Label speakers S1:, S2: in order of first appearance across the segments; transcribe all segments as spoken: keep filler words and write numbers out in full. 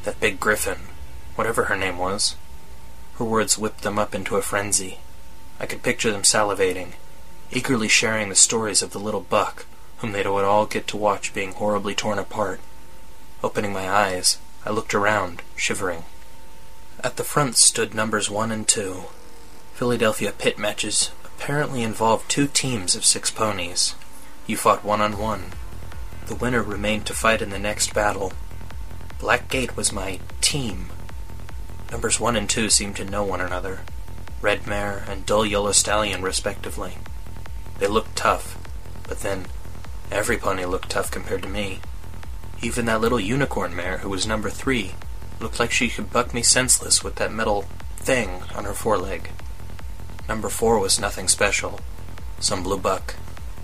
S1: That big griffin, whatever her name was. Her words whipped them up into a frenzy. I could picture them salivating, eagerly sharing the stories of the little buck whom they would all get to watch being horribly torn apart. Opening my eyes, I looked around, shivering. At the front stood numbers one and two. Philadelphia pit matches apparently involved two teams of six ponies. You fought one-on-one. The winner remained to fight in the next battle. Blackgate was my team. Numbers one and two seemed to know one another. Red Mare and Dull Yellow Stallion, respectively. They looked tough, but then every pony looked tough compared to me. Even that little unicorn mare, who was number three, looked like she could buck me senseless with that metal thing on her foreleg. Number four was nothing special. Some blue buck.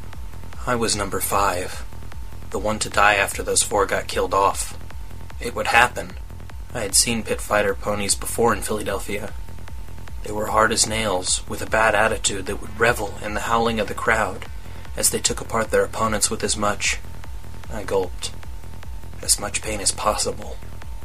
S1: I was number five. The one to die after those four got killed off. It would happen. I had seen pit fighter ponies before in Philadelphia. They were hard as nails, with a bad attitude that would revel in the howling of the crowd as they took apart their opponents with as much, I gulped, as much pain as possible.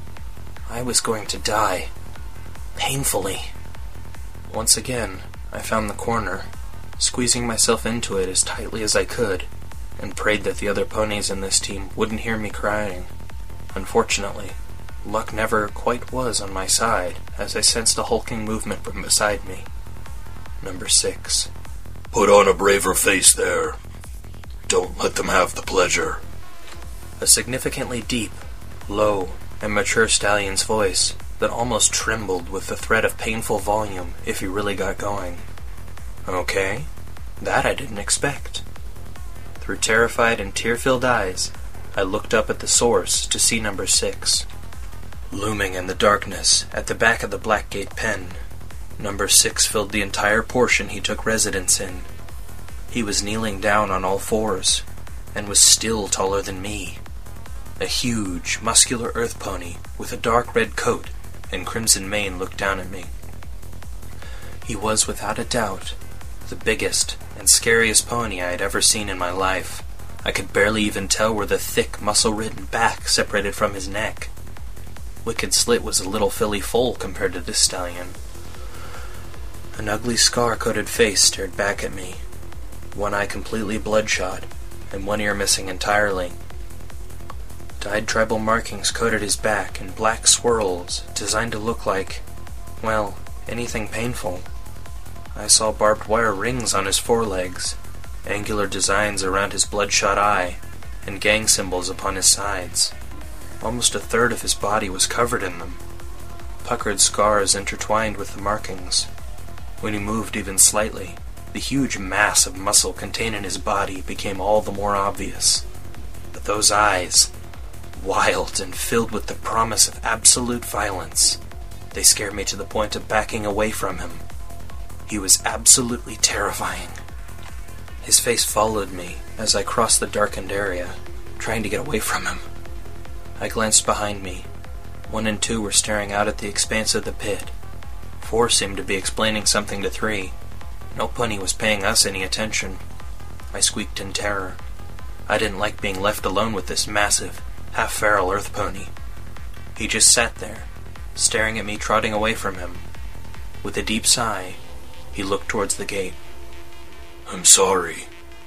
S1: I was going to die. Painfully. Once again, I found the corner, squeezing myself into it as tightly as I could, and prayed that the other ponies in this team wouldn't hear me crying. Unfortunately, luck never quite was on my side, as I sensed a hulking movement from beside me. Number six.
S2: Put on a braver face there. Don't let them have the pleasure.
S1: A significantly deep, low, and mature stallion's voice that almost trembled with the threat of painful volume if he really got going. Okay, that I didn't expect. Through terrified and tear-filled eyes, I looked up at the source to see number six. Looming in the darkness at the back of the Blackgate pen, number six filled the entire portion he took residence in. He was kneeling down on all fours, and was still taller than me. A huge, muscular earth pony with a dark red coat and crimson mane looked down at me. He was, without a doubt, the biggest and scariest pony I had ever seen in my life. I could barely even tell where the thick, muscle-ridden back separated from his neck. Wicked Slit was a little filly foal compared to this stallion. An ugly scar-coated face stared back at me, one eye completely bloodshot, and one ear missing entirely. Dyed tribal markings coated his back in black swirls designed to look like, well, anything painful. I saw barbed wire rings on his forelegs, angular designs around his bloodshot eye, and gang symbols upon his sides. Almost a third of his body was covered in them. Puckered scars intertwined with the markings. When he moved even slightly, the huge mass of muscle contained in his body became all the more obvious. But those eyes, wild and filled with the promise of absolute violence, they scared me to the point of backing away from him. He was absolutely terrifying. His face followed me as I crossed the darkened area, trying to get away from him. I glanced behind me. One and two were staring out at the expanse of the pit. Four seemed to be explaining something to three. No pony was paying us any attention. I squeaked in terror. I didn't like being left alone with this massive, half-feral earth pony. He just sat there, staring at me trotting away from him. With a deep sigh, he looked towards the gate.
S2: I'm sorry.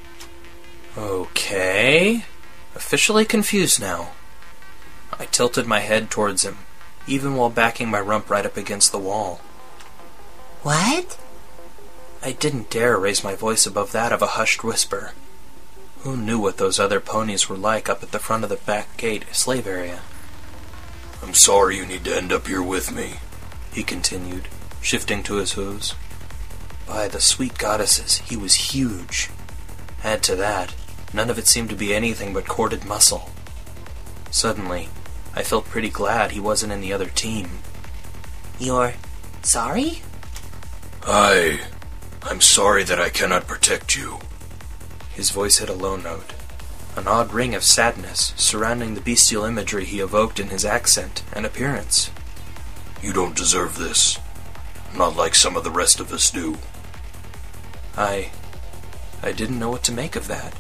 S1: Okay. Officially confused now. I tilted my head towards him, even while backing my rump right up against the wall.
S3: What?
S1: I didn't dare raise my voice above that of a hushed whisper. Who knew what those other ponies were like up at the front of the back gate slave area?
S2: I'm sorry you need to end up here with me,
S1: he continued, shifting to his hooves. By the sweet goddesses, he was huge. Add to that, none of it seemed to be anything but corded muscle. Suddenly, I felt pretty glad he wasn't in the other team.
S3: You're sorry?
S2: I... I'm sorry that I cannot protect you.
S1: His voice hit a low note, an odd ring of sadness surrounding the bestial imagery he evoked in his accent and appearance.
S2: You don't deserve this. Not like some of the rest of us do.
S1: I... I didn't know what to make of that.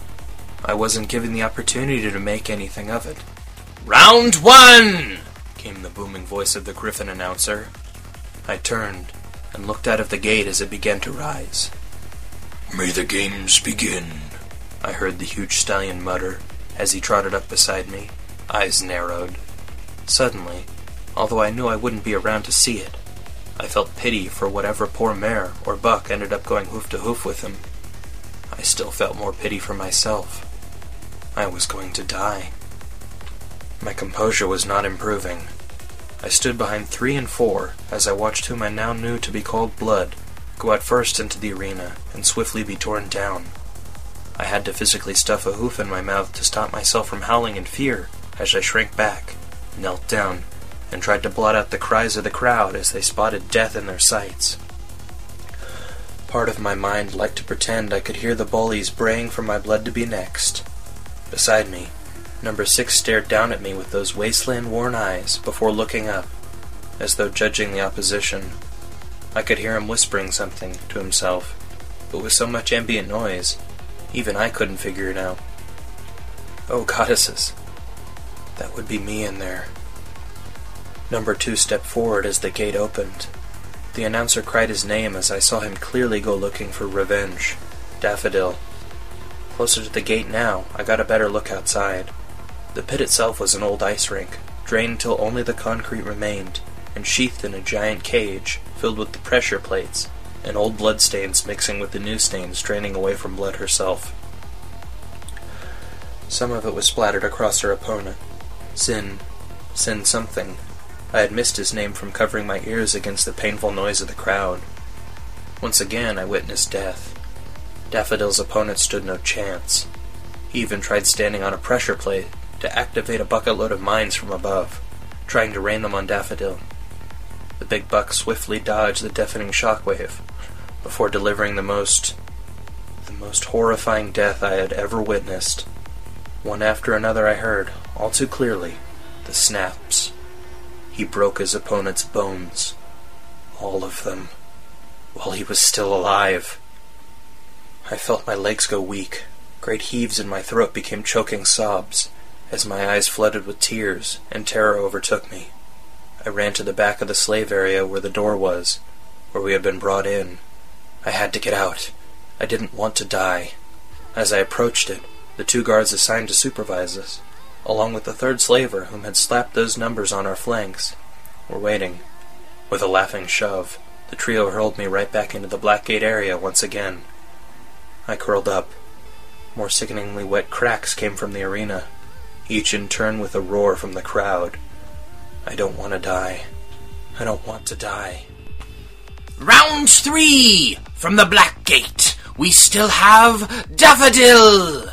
S1: I wasn't given the opportunity to make anything of it.
S4: Round one! Came
S1: booming voice of the Griffin announcer. I turned and looked out of the gate as it began to rise.
S2: "May the games begin,"
S1: I heard the huge stallion mutter as he trotted up beside me, eyes narrowed. Suddenly, although I knew I wouldn't be around to see it, I felt pity for whatever poor mare or buck ended up going hoof to hoof with him. I still felt more pity for myself. I was going to die. My composure was not improving. I stood behind three and four as I watched whom I now knew to be called Blood go out first into the arena and swiftly be torn down. I had to physically stuff a hoof in my mouth to stop myself from howling in fear as I shrank back, knelt down, and tried to blot out the cries of the crowd as they spotted death in their sights. Part of my mind liked to pretend I could hear the bullies braying for my blood to be next. Beside me, number six stared down at me with those wasteland-worn eyes before looking up, as though judging the opposition. I could hear him whispering something to himself, but with so much ambient noise, even I couldn't figure it out. Oh, goddesses, that would be me in there. Number two stepped forward as the gate opened. The announcer cried his name as I saw him clearly go looking for revenge. Daffodil. Closer to the gate now, I got a better look outside. The pit itself was an old ice rink, drained till only the concrete remained, and sheathed in a giant cage filled with the pressure plates, and old blood stains mixing with the new stains draining away from Blood herself. Some of it was splattered across her opponent. Sin. Sin something. I had missed his name from covering my ears against the painful noise of the crowd. Once again I witnessed death. Daffodil's opponent stood no chance. He even tried standing on a pressure plate to activate a bucket load of mines from above, trying to rain them on Daffodil. The big buck swiftly dodged the deafening shockwave before delivering the most, the most horrifying death I had ever witnessed. One after another I heard, all too clearly, the snaps. He broke his opponent's bones. All of them. While he was still alive. I felt my legs go weak. Great heaves in my throat became choking sobs, as my eyes flooded with tears, and terror overtook me. I ran to the back of the slave area where the door was, where we had been brought in. I had to get out. I didn't want to die. As I approached it, the two guards assigned to supervise us, along with the third slaver whom had slapped those numbers on our flanks, were waiting. With a laughing shove, the trio hurled me right back into the Black Gate area once again. I curled up. More sickeningly wet cracks came from the arena, each in turn with a roar from the crowd. I don't want to die. I don't want to die.
S4: Round three! From the Black Gate, we still have Daffodil!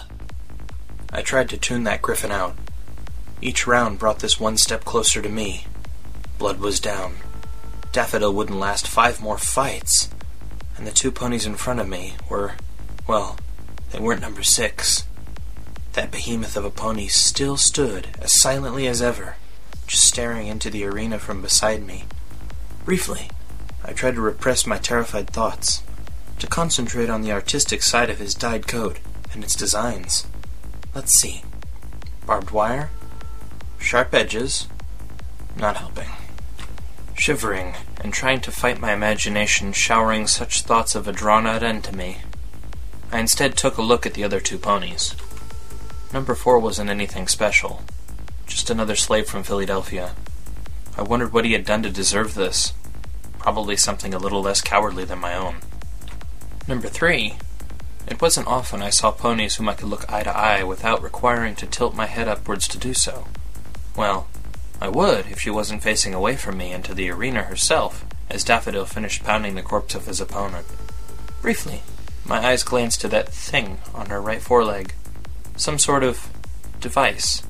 S1: I tried to tune that griffin out. Each round brought this one step closer to me. Blood was down. Daffodil wouldn't last five more fights. And the two ponies in front of me were, well, they weren't number six. That behemoth of a pony still stood as silently as ever, just staring into the arena from beside me. Briefly, I tried to repress my terrified thoughts, to concentrate on the artistic side of his dyed coat and its designs. Let's see. Barbed wire? Sharp edges? Not helping. Shivering and trying to fight my imagination showering such thoughts of a drawn-out end to me, I instead took a look at the other two ponies. Number four wasn't anything special. Just another slave from Philadelphia. I wondered what he had done to deserve this. Probably something a little less cowardly than my own. Number three. It wasn't often I saw ponies whom I could look eye to eye without requiring to tilt my head upwards to do so. Well, I would if she wasn't facing away from me into the arena herself, as Daffodil finished pounding the corpse of his opponent. Briefly, my eyes glanced to that thing on her right foreleg. Some sort of device.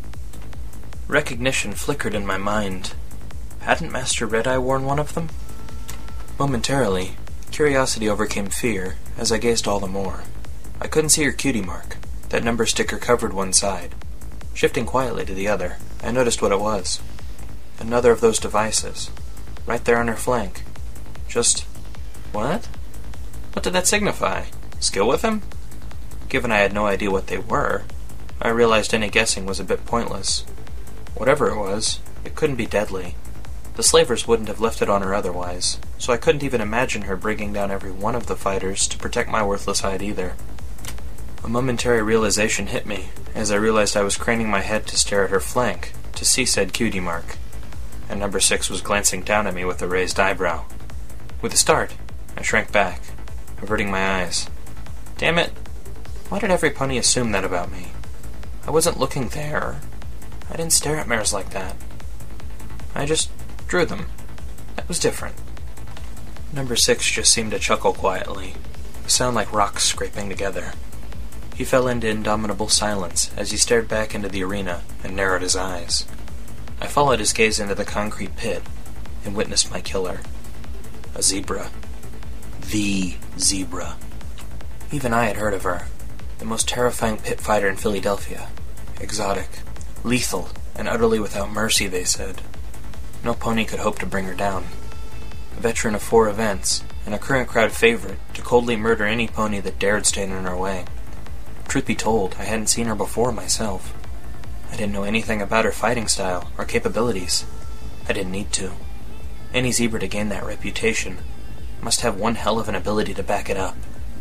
S1: Recognition flickered in my mind. Hadn't Master Red-Eye worn one of them? Momentarily, curiosity overcame fear as I gazed all the more. I couldn't see her cutie mark. That number sticker covered one side. Shifting quietly to the other, I noticed what it was. Another of those devices. Right there on her flank. Just... what? What did that signify? Skill with him? Given I had no idea what they were, I realized any guessing was a bit pointless. Whatever it was, It couldn't be deadly. The slavers wouldn't have left it on her otherwise, so I couldn't even imagine her bringing down every one of the fighters to protect my worthless hide either. A momentary realization hit me as I realized I was craning my head to stare at her flank to see said cutie mark, and number six was glancing down at me with a raised eyebrow. With a start, I shrank back, averting my eyes. Damn it! Why did every pony assume that about me? I wasn't looking there. I didn't stare at mares like that. I just drew them. That was different. Number six just seemed to chuckle quietly, a sound like rocks scraping together. He fell into indomitable silence as he stared back into the arena and narrowed his eyes. I followed his gaze into the concrete pit and witnessed my killer. A zebra. The zebra. Even I had heard of her. The most terrifying pit fighter in Philadelphia. Exotic, lethal, and utterly without mercy, they said. No pony could hope to bring her down. A veteran of four events, and a current crowd favorite to coldly murder any pony that dared stand in her way. Truth be told, I hadn't seen her before myself. I didn't know anything about her fighting style or capabilities. I didn't need to. Any zebra to gain that reputation must have one hell of an ability to back it up.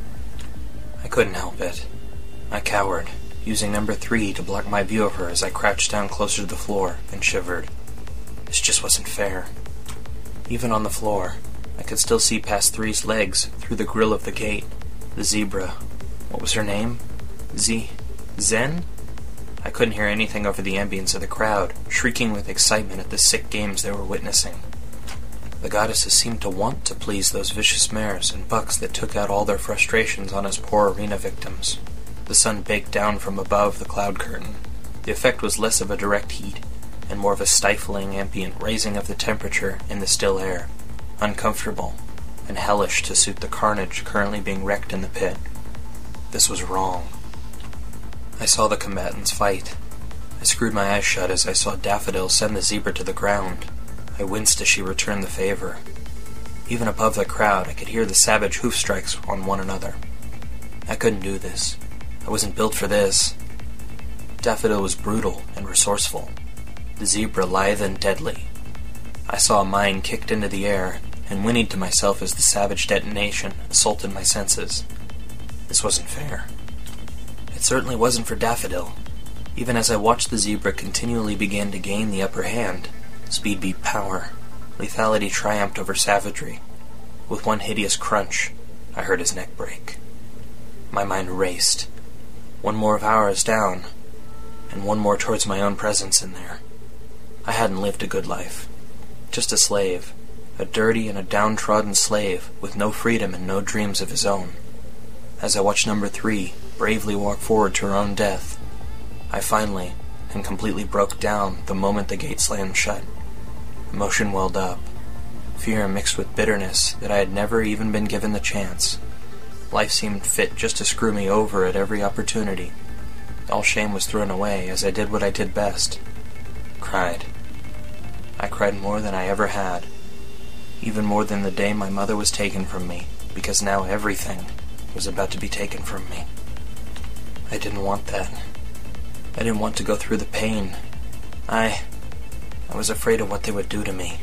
S1: I couldn't help it. I cowered, using number three to block my view of her as I crouched down closer to the floor and shivered. This just wasn't fair. Even on the floor, I could still see past three's legs through the grill of the gate. The zebra. What was her name? Z... Zen? I couldn't hear anything over the ambience of the crowd, shrieking with excitement at the sick games they were witnessing. The goddesses seemed to want to please those vicious mares and bucks that took out all their frustrations on us poor arena victims. The sun baked down from above the cloud curtain. The effect was less of a direct heat, and more of a stifling ambient raising of the temperature in the still air, uncomfortable and hellish to suit the carnage currently being wreaked in the pit. This was wrong. I saw the combatants fight. I screwed my eyes shut as I saw Daffodil send the zebra to the ground. I winced as she returned the favor. Even above the crowd, I could hear the savage hoof strikes on one another. I couldn't do this. I wasn't built for this. Daffodil was brutal and resourceful. The zebra lithe and deadly. I saw a mine kicked into the air and whinnied to myself as the savage detonation assaulted my senses. This wasn't fair. It certainly wasn't for Daffodil. Even as I watched the zebra continually begin to gain the upper hand, speed beat power. Lethality triumphed over savagery. With one hideous crunch, I heard his neck break. My mind raced. One more of ours down, and one more towards my own presence in there. I hadn't lived a good life. Just a slave. A dirty and a downtrodden slave with no freedom and no dreams of his own. As I watched number three bravely walk forward to her own death, I finally and completely broke down the moment the gate slammed shut. Emotion welled up. Fear mixed with bitterness that I had never even been given the chance. Life seemed fit just to screw me over at every opportunity. All shame was thrown away as I did what I did best. Cried. I cried more than I ever had. Even more than the day my mother was taken from me, because now everything was about to be taken from me. I didn't want that. I didn't want to go through the pain. I... I was afraid of what they would do to me.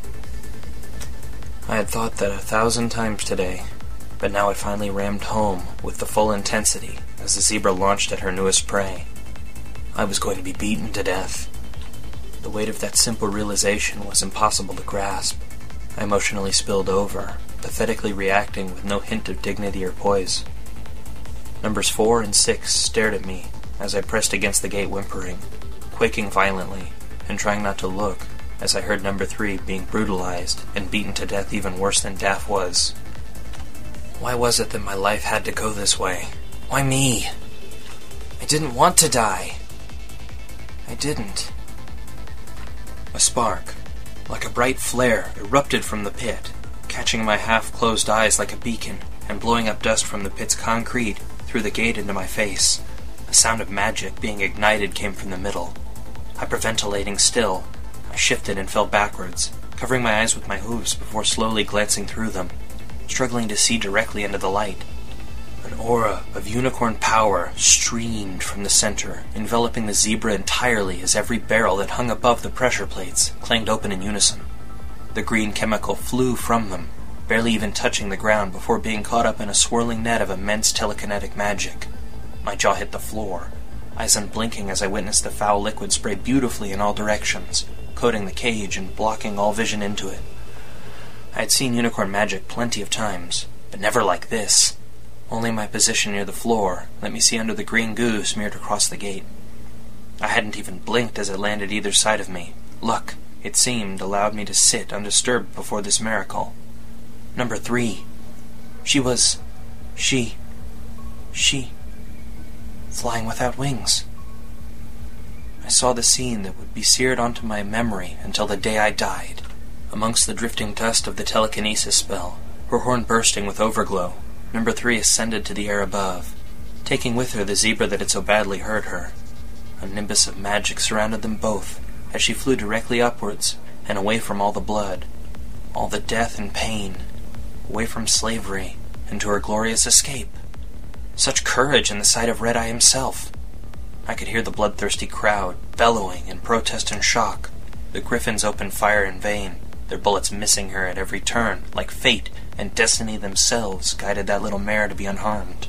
S1: I had thought that a thousand times today, but now it finally rammed home with the full intensity as the zebra launched at her newest prey. I was going to be beaten to death. The weight of that simple realization was impossible to grasp. I emotionally spilled over, pathetically reacting with no hint of dignity or poise. Numbers four and six stared at me as I pressed against the gate whimpering, quaking violently, and trying not to look as I heard number three being brutalized and beaten to death even worse than Daff was. Why was it that my life had to go this way? Why me? I didn't want to die. I didn't. A spark, like a bright flare, erupted from the pit, catching my half-closed eyes like a beacon and blowing up dust from the pit's concrete through the gate into my face. A sound of magic being ignited came from the middle. Hyperventilating still, I shifted and fell backwards, covering my eyes with my hooves before slowly glancing through them, struggling to see directly into the light. An aura of unicorn power streamed from the center, enveloping the zebra entirely as every barrel that hung above the pressure plates clanged open in unison. The green chemical flew from them, barely even touching the ground before being caught up in a swirling net of immense telekinetic magic. My jaw hit the floor, eyes unblinking as I witnessed the foul liquid spray beautifully in all directions, coating the cage and blocking all vision into it. I had seen unicorn magic plenty of times, but never like this. Only my position near the floor let me see under the green goo smeared across the gate. I hadn't even blinked as it landed either side of me. Luck, it seemed, allowed me to sit undisturbed before this miracle. Number three. She was... She... She... flying without wings. I saw the scene that would be seared onto my memory until the day I died. Amongst the drifting dust of the telekinesis spell, her horn bursting with overglow, Number three ascended to the air above, taking with her the zebra that had so badly hurt her. A nimbus of magic surrounded them both as she flew directly upwards and away from all the blood, all the death and pain, away from slavery and to her glorious escape. Such courage in the sight of Red-Eye himself. I could hear the bloodthirsty crowd bellowing in protest and shock. The griffins opened fire in vain, their bullets missing her at every turn, like fate and destiny themselves guided that little mare to be unharmed.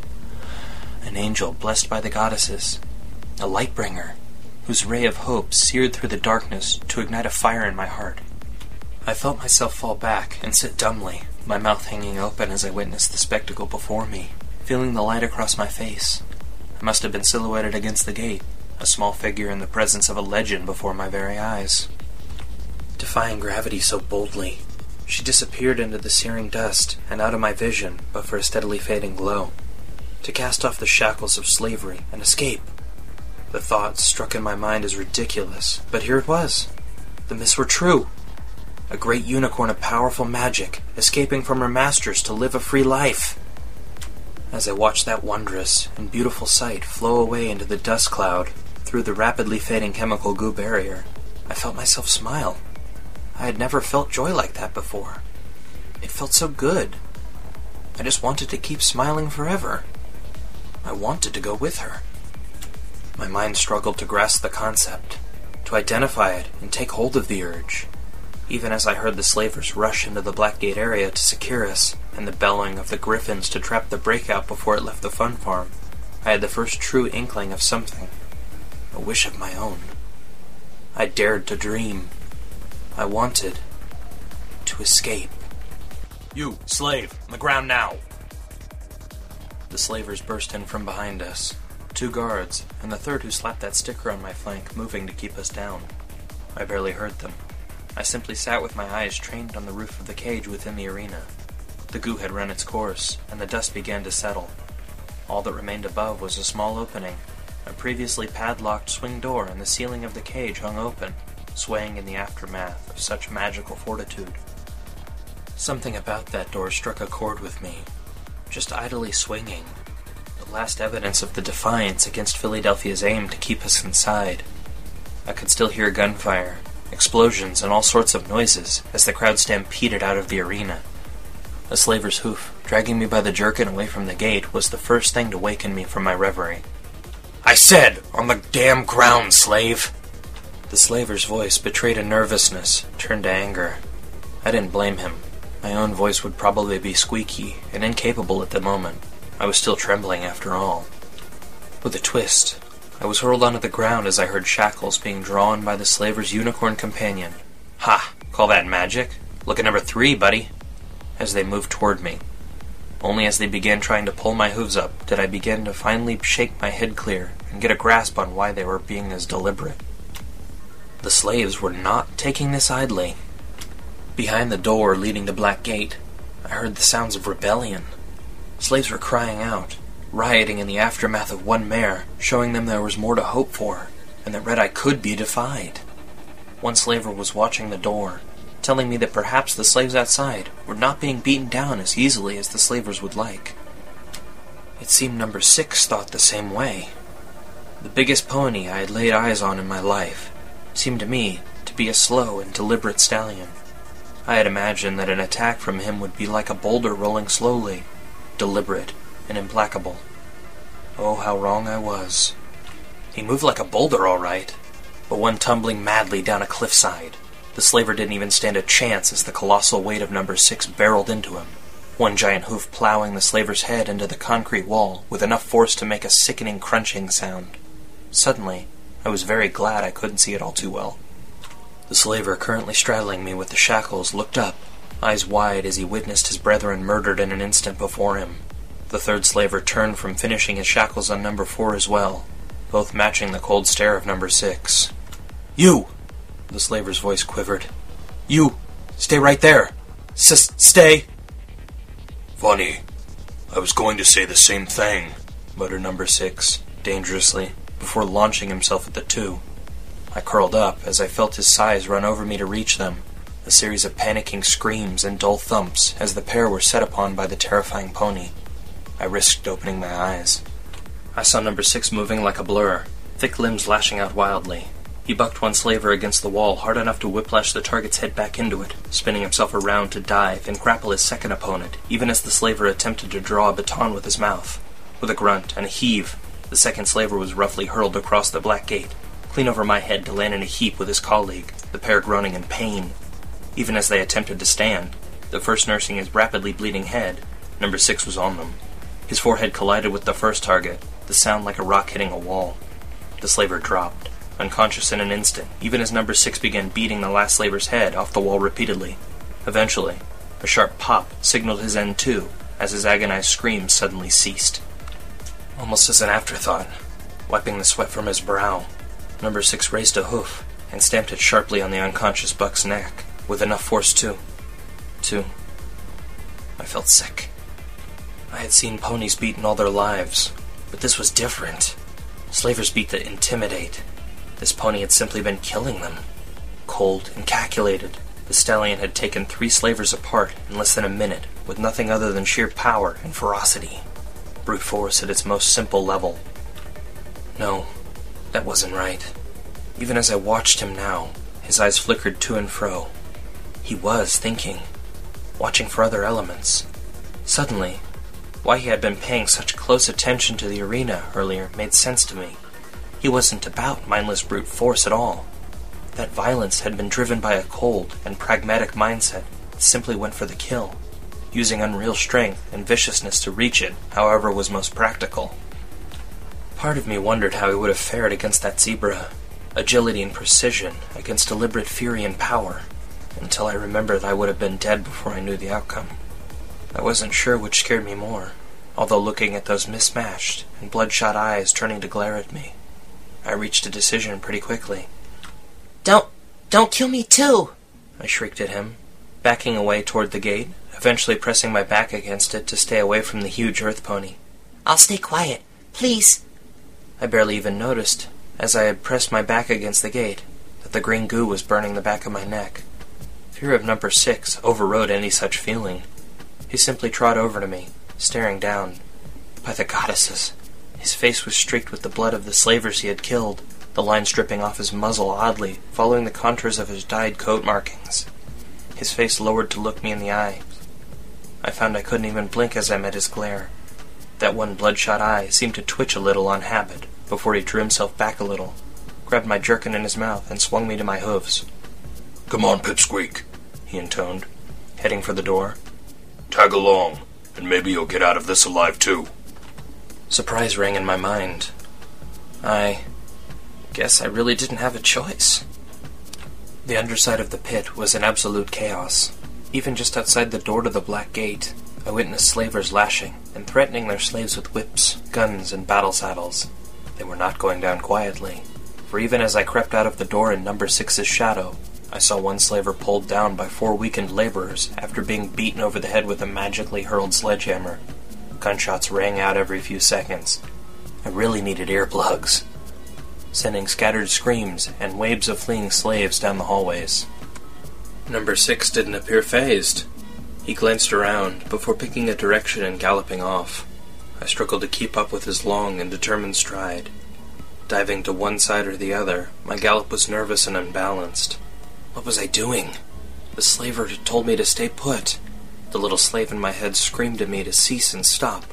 S1: An angel blessed by the goddesses, a light-bringer, whose ray of hope seared through the darkness to ignite a fire in my heart. I felt myself fall back and sit dumbly, my mouth hanging open as I witnessed the spectacle before me, feeling the light across my face. I must have been silhouetted against the gate, a small figure in the presence of a legend before my very eyes. Defying gravity so boldly, she disappeared into the searing dust and out of my vision but for a steadily fading glow. To cast off the shackles of slavery and escape. The thought struck in my mind as ridiculous, but here it was. The myths were true. A great unicorn of powerful magic, escaping from her masters to live a free life. As I watched that wondrous and beautiful sight flow away into the dust cloud through the rapidly fading chemical goo barrier, I felt myself smile. I had never felt joy like that before. It felt so good. I just wanted to keep smiling forever. I wanted to go with her. My mind struggled to grasp the concept, to identify it and take hold of the urge. Even as I heard the slavers rush into the Blackgate area to secure us, and the bellowing of the griffins to trap the breakout before it left the fun farm, I had the first true inkling of something, a wish of my own. I dared to dream. I wanted to escape.
S2: You, slave, on the ground now!
S1: The slavers burst in from behind us, two guards, and the third who slapped that sticker on my flank, moving to keep us down. I barely heard them. I simply sat with my eyes trained on the roof of the cage within the arena. The goo had run its course, and the dust began to settle. All that remained above was a small opening. A previously padlocked swing door in the ceiling of the cage hung open, swaying in the aftermath of such magical fortitude. Something about that door struck a chord with me, just idly swinging, the last evidence of the defiance against Philadelphia's aim to keep us inside. I could still hear gunfire, explosions, and all sorts of noises as the crowd stampeded out of the arena. A slaver's hoof, dragging me by the jerkin away from the gate, was the first thing to waken me from my reverie.
S2: I said, on the damn ground, slave!
S1: The slaver's voice betrayed a nervousness, turned to anger. I didn't blame him. My own voice would probably be squeaky and incapable at the moment. I was still trembling after all. With a twist, I was hurled onto the ground as I heard shackles being drawn by the slaver's unicorn companion. Ha! Call that magic? Look at number three, buddy! As they moved toward me. Only as they began trying to pull my hooves up did I begin to finally shake my head clear and get a grasp on why they were being as deliberate. The slaves were not taking this idly. Behind the door leading to Blackgate, I heard the sounds of rebellion. Slaves were crying out, rioting in the aftermath of one mare, showing them there was more to hope for, and that Red-Eye could be defied. One slaver was watching the door, telling me that perhaps the slaves outside were not being beaten down as easily as the slavers would like. It seemed number six thought the same way. The biggest pony I had laid eyes on in my life seemed to me to be a slow and deliberate stallion. I had imagined that an attack from him would be like a boulder rolling slowly, deliberate, and implacable. Oh, how wrong I was. He moved like a boulder, all right, but one tumbling madly down a cliffside. The slaver didn't even stand a chance as the colossal weight of number six barreled into him, one giant hoof plowing the slaver's head into the concrete wall with enough force to make a sickening crunching sound. Suddenly, I was very glad I couldn't see it all too well. The slaver currently straddling me with the shackles looked up, eyes wide as he witnessed his brethren murdered in an instant before him. The third slaver turned from finishing his shackles on number four as well, both matching the cold stare of number six. "You!" The slaver's voice quivered. "You! Stay right there! S stay!"
S2: "Funny. I was going to say the same thing,"
S1: muttered number six, dangerously, before launching himself at the two. I curled up as I felt his size run over me to reach them, a series of panicking screams and dull thumps as the pair were set upon by the terrifying pony. I risked opening my eyes. I saw number six moving like a blur, thick limbs lashing out wildly. He bucked one slaver against the wall hard enough to whiplash the target's head back into it, spinning himself around to dive and grapple his second opponent, even as the slaver attempted to draw a baton with his mouth. With a grunt and a heave, the second slaver was roughly hurled across the black gate, clean over my head to land in a heap with his colleague, the pair groaning in pain. Even as they attempted to stand, the first nursing his rapidly bleeding head, number six was on them. His forehead collided with the first target, the sound like a rock hitting a wall. The slaver dropped, unconscious in an instant, even as number six began beating the last slaver's head off the wall repeatedly. Eventually, a sharp pop signaled his end too, as his agonized screams suddenly ceased. Almost as an afterthought, wiping the sweat from his brow, number six raised a hoof and stamped it sharply on the unconscious buck's neck, with enough force to... to... I felt sick. I had seen ponies beaten all their lives, but this was different. Slavers beat that intimidate. This pony had simply been killing them. Cold and calculated, the stallion had taken three slavers apart in less than a minute, with nothing other than sheer power and ferocity. Brute force at its most simple level. No, that wasn't right. Even as I watched him now, his eyes flickered to and fro. He was thinking, watching for other elements. Suddenly, why he had been paying such close attention to the arena earlier made sense to me. He wasn't about mindless brute force at all. That violence had been driven by a cold and pragmatic mindset that simply went for the kill, using unreal strength and viciousness to reach it however was most practical. Part of me wondered how he would have fared against that zebra, agility and precision against deliberate fury and power, until I remembered I would have been dead before I knew the outcome. I wasn't sure which scared me more, although looking at those mismatched and bloodshot eyes turning to glare at me, I reached a decision pretty quickly.
S3: Don't, don't kill me too,
S1: I shrieked at him, backing away toward the gate, eventually pressing my back against it to stay away from the huge earth pony.
S3: I'll stay quiet, please.
S1: I barely even noticed, as I had pressed my back against the gate, that the green goo was burning the back of my neck. Fear of number six overrode any such feeling. He simply trod over to me, staring down. By the goddesses, his face was streaked with the blood of the slavers he had killed, the lines dripping off his muzzle oddly, following the contours of his dyed coat markings. His face lowered to look me in the eye. I found I couldn't even blink as I met his glare. That one bloodshot eye seemed to twitch a little on habit, before he drew himself back a little, grabbed my jerkin in his mouth, and swung me to my hooves.
S2: "Come on, Pipsqueak,"
S1: he intoned, heading for the door.
S2: "Tag along, and maybe you'll get out of this alive, too."
S1: Surprise rang in my mind. I guess I really didn't have a choice. The underside of the pit was in absolute chaos. Even just outside the door to the Black Gate, I witnessed slavers lashing and threatening their slaves with whips, guns, and battle saddles. They were not going down quietly, for even as I crept out of the door in number six's shadow, I saw one slaver pulled down by four weakened laborers after being beaten over the head with a magically hurled sledgehammer. Gunshots rang out every few seconds. I really needed earplugs, sending scattered screams and waves of fleeing slaves down the hallways. Number six didn't appear fazed. He glanced around before picking a direction and galloping off. I struggled to keep up with his long and determined stride. Diving to one side or the other, my gallop was nervous and unbalanced. What was I doing? The slaver had told me to stay put. The little slave in my head screamed at me to cease and stop.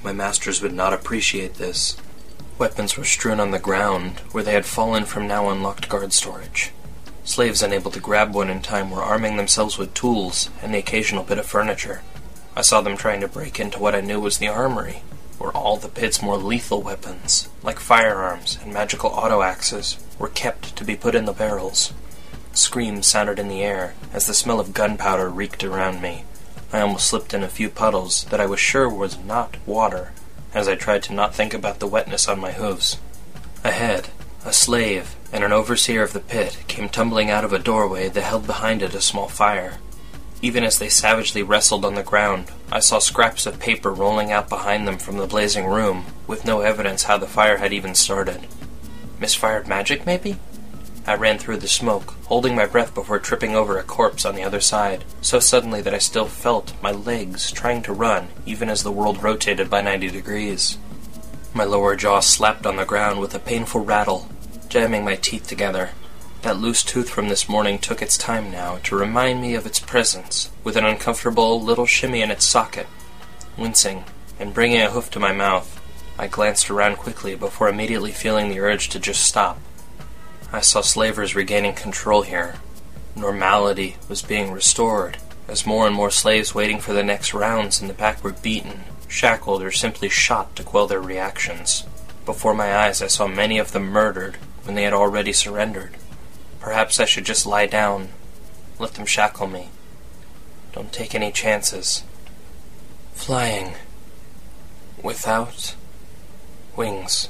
S1: My masters would not appreciate this. Weapons were strewn on the ground, where they had fallen from now unlocked guard storage. Slaves unable to grab one in time were arming themselves with tools and the occasional bit of furniture. I saw them trying to break into what I knew was the armory, where all the pit's more lethal weapons, like firearms and magical auto-axes, were kept to be put in the barrels. Screams sounded in the air as the smell of gunpowder reeked around me. I almost slipped in a few puddles that I was sure was not water, as I tried to not think about the wetness on my hooves. Ahead, a slave and an overseer of the pit came tumbling out of a doorway that held behind it a small fire. Even as they savagely wrestled on the ground, I saw scraps of paper rolling out behind them from the blazing room, with no evidence how the fire had even started. Misfired magic, maybe? I ran through the smoke, holding my breath before tripping over a corpse on the other side, so suddenly that I still felt my legs trying to run, even as the world rotated by ninety degrees. My lower jaw slapped on the ground with a painful rattle, jamming my teeth together. That loose tooth from this morning took its time now to remind me of its presence, with an uncomfortable little shimmy in its socket. Wincing, and bringing a hoof to my mouth, I glanced around quickly before immediately feeling the urge to just stop. I saw slavers regaining control here. Normality was being restored, as more and more slaves waiting for the next rounds in the back were beaten, shackled, or simply shot to quell their reactions. Before my eyes I saw many of them murdered when they had already surrendered. Perhaps I should just lie down, let them shackle me. Don't take any chances. Flying. Without wings.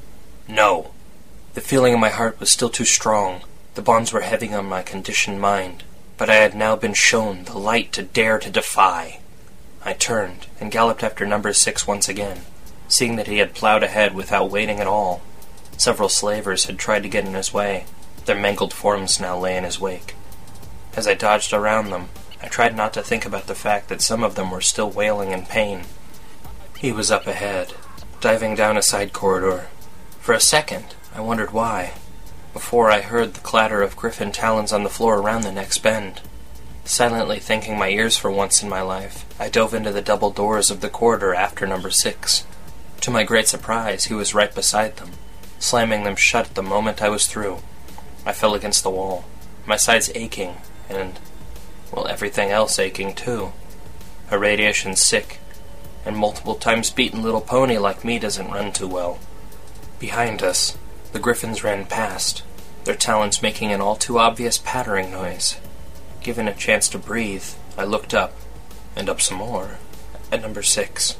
S1: No. The feeling in my heart was still too strong. The bonds were heavy on my conditioned mind, but I had now been shown the light to dare to defy. I turned and galloped after number six once again, seeing that he had plowed ahead without waiting at all. Several slavers had tried to get in his way. Their mangled forms now lay in his wake. As I dodged around them, I tried not to think about the fact that some of them were still wailing in pain. He was up ahead, diving down a side corridor. For a second, I wondered why, before I heard the clatter of griffin talons on the floor around the next bend. Silently thanking my ears for once in my life, I dove into the double doors of the corridor after number six. To my great surprise, he was right beside them, slamming them shut the moment I was through. I fell against the wall, my sides aching, and, well, everything else aching too. A radiation sick, and multiple times beaten little pony like me doesn't run too well. Behind us, the griffins ran past, their talons making an all too obvious pattering noise. Given a chance to breathe, I looked up, and up some more, at number six.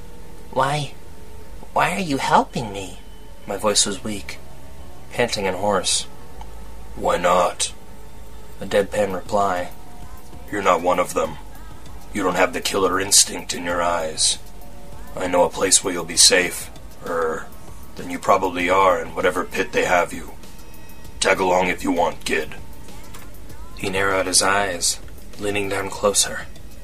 S3: Why? Why are you helping me?
S1: My voice was weak, panting and hoarse.
S2: Why not?
S1: A deadpan reply.
S2: You're not one of them. You don't have the killer instinct in your eyes. I know a place where you'll be safe, er, than you probably are in whatever pit they have you. Tag along if you want, kid.
S1: He narrowed his eyes, leaning down closer.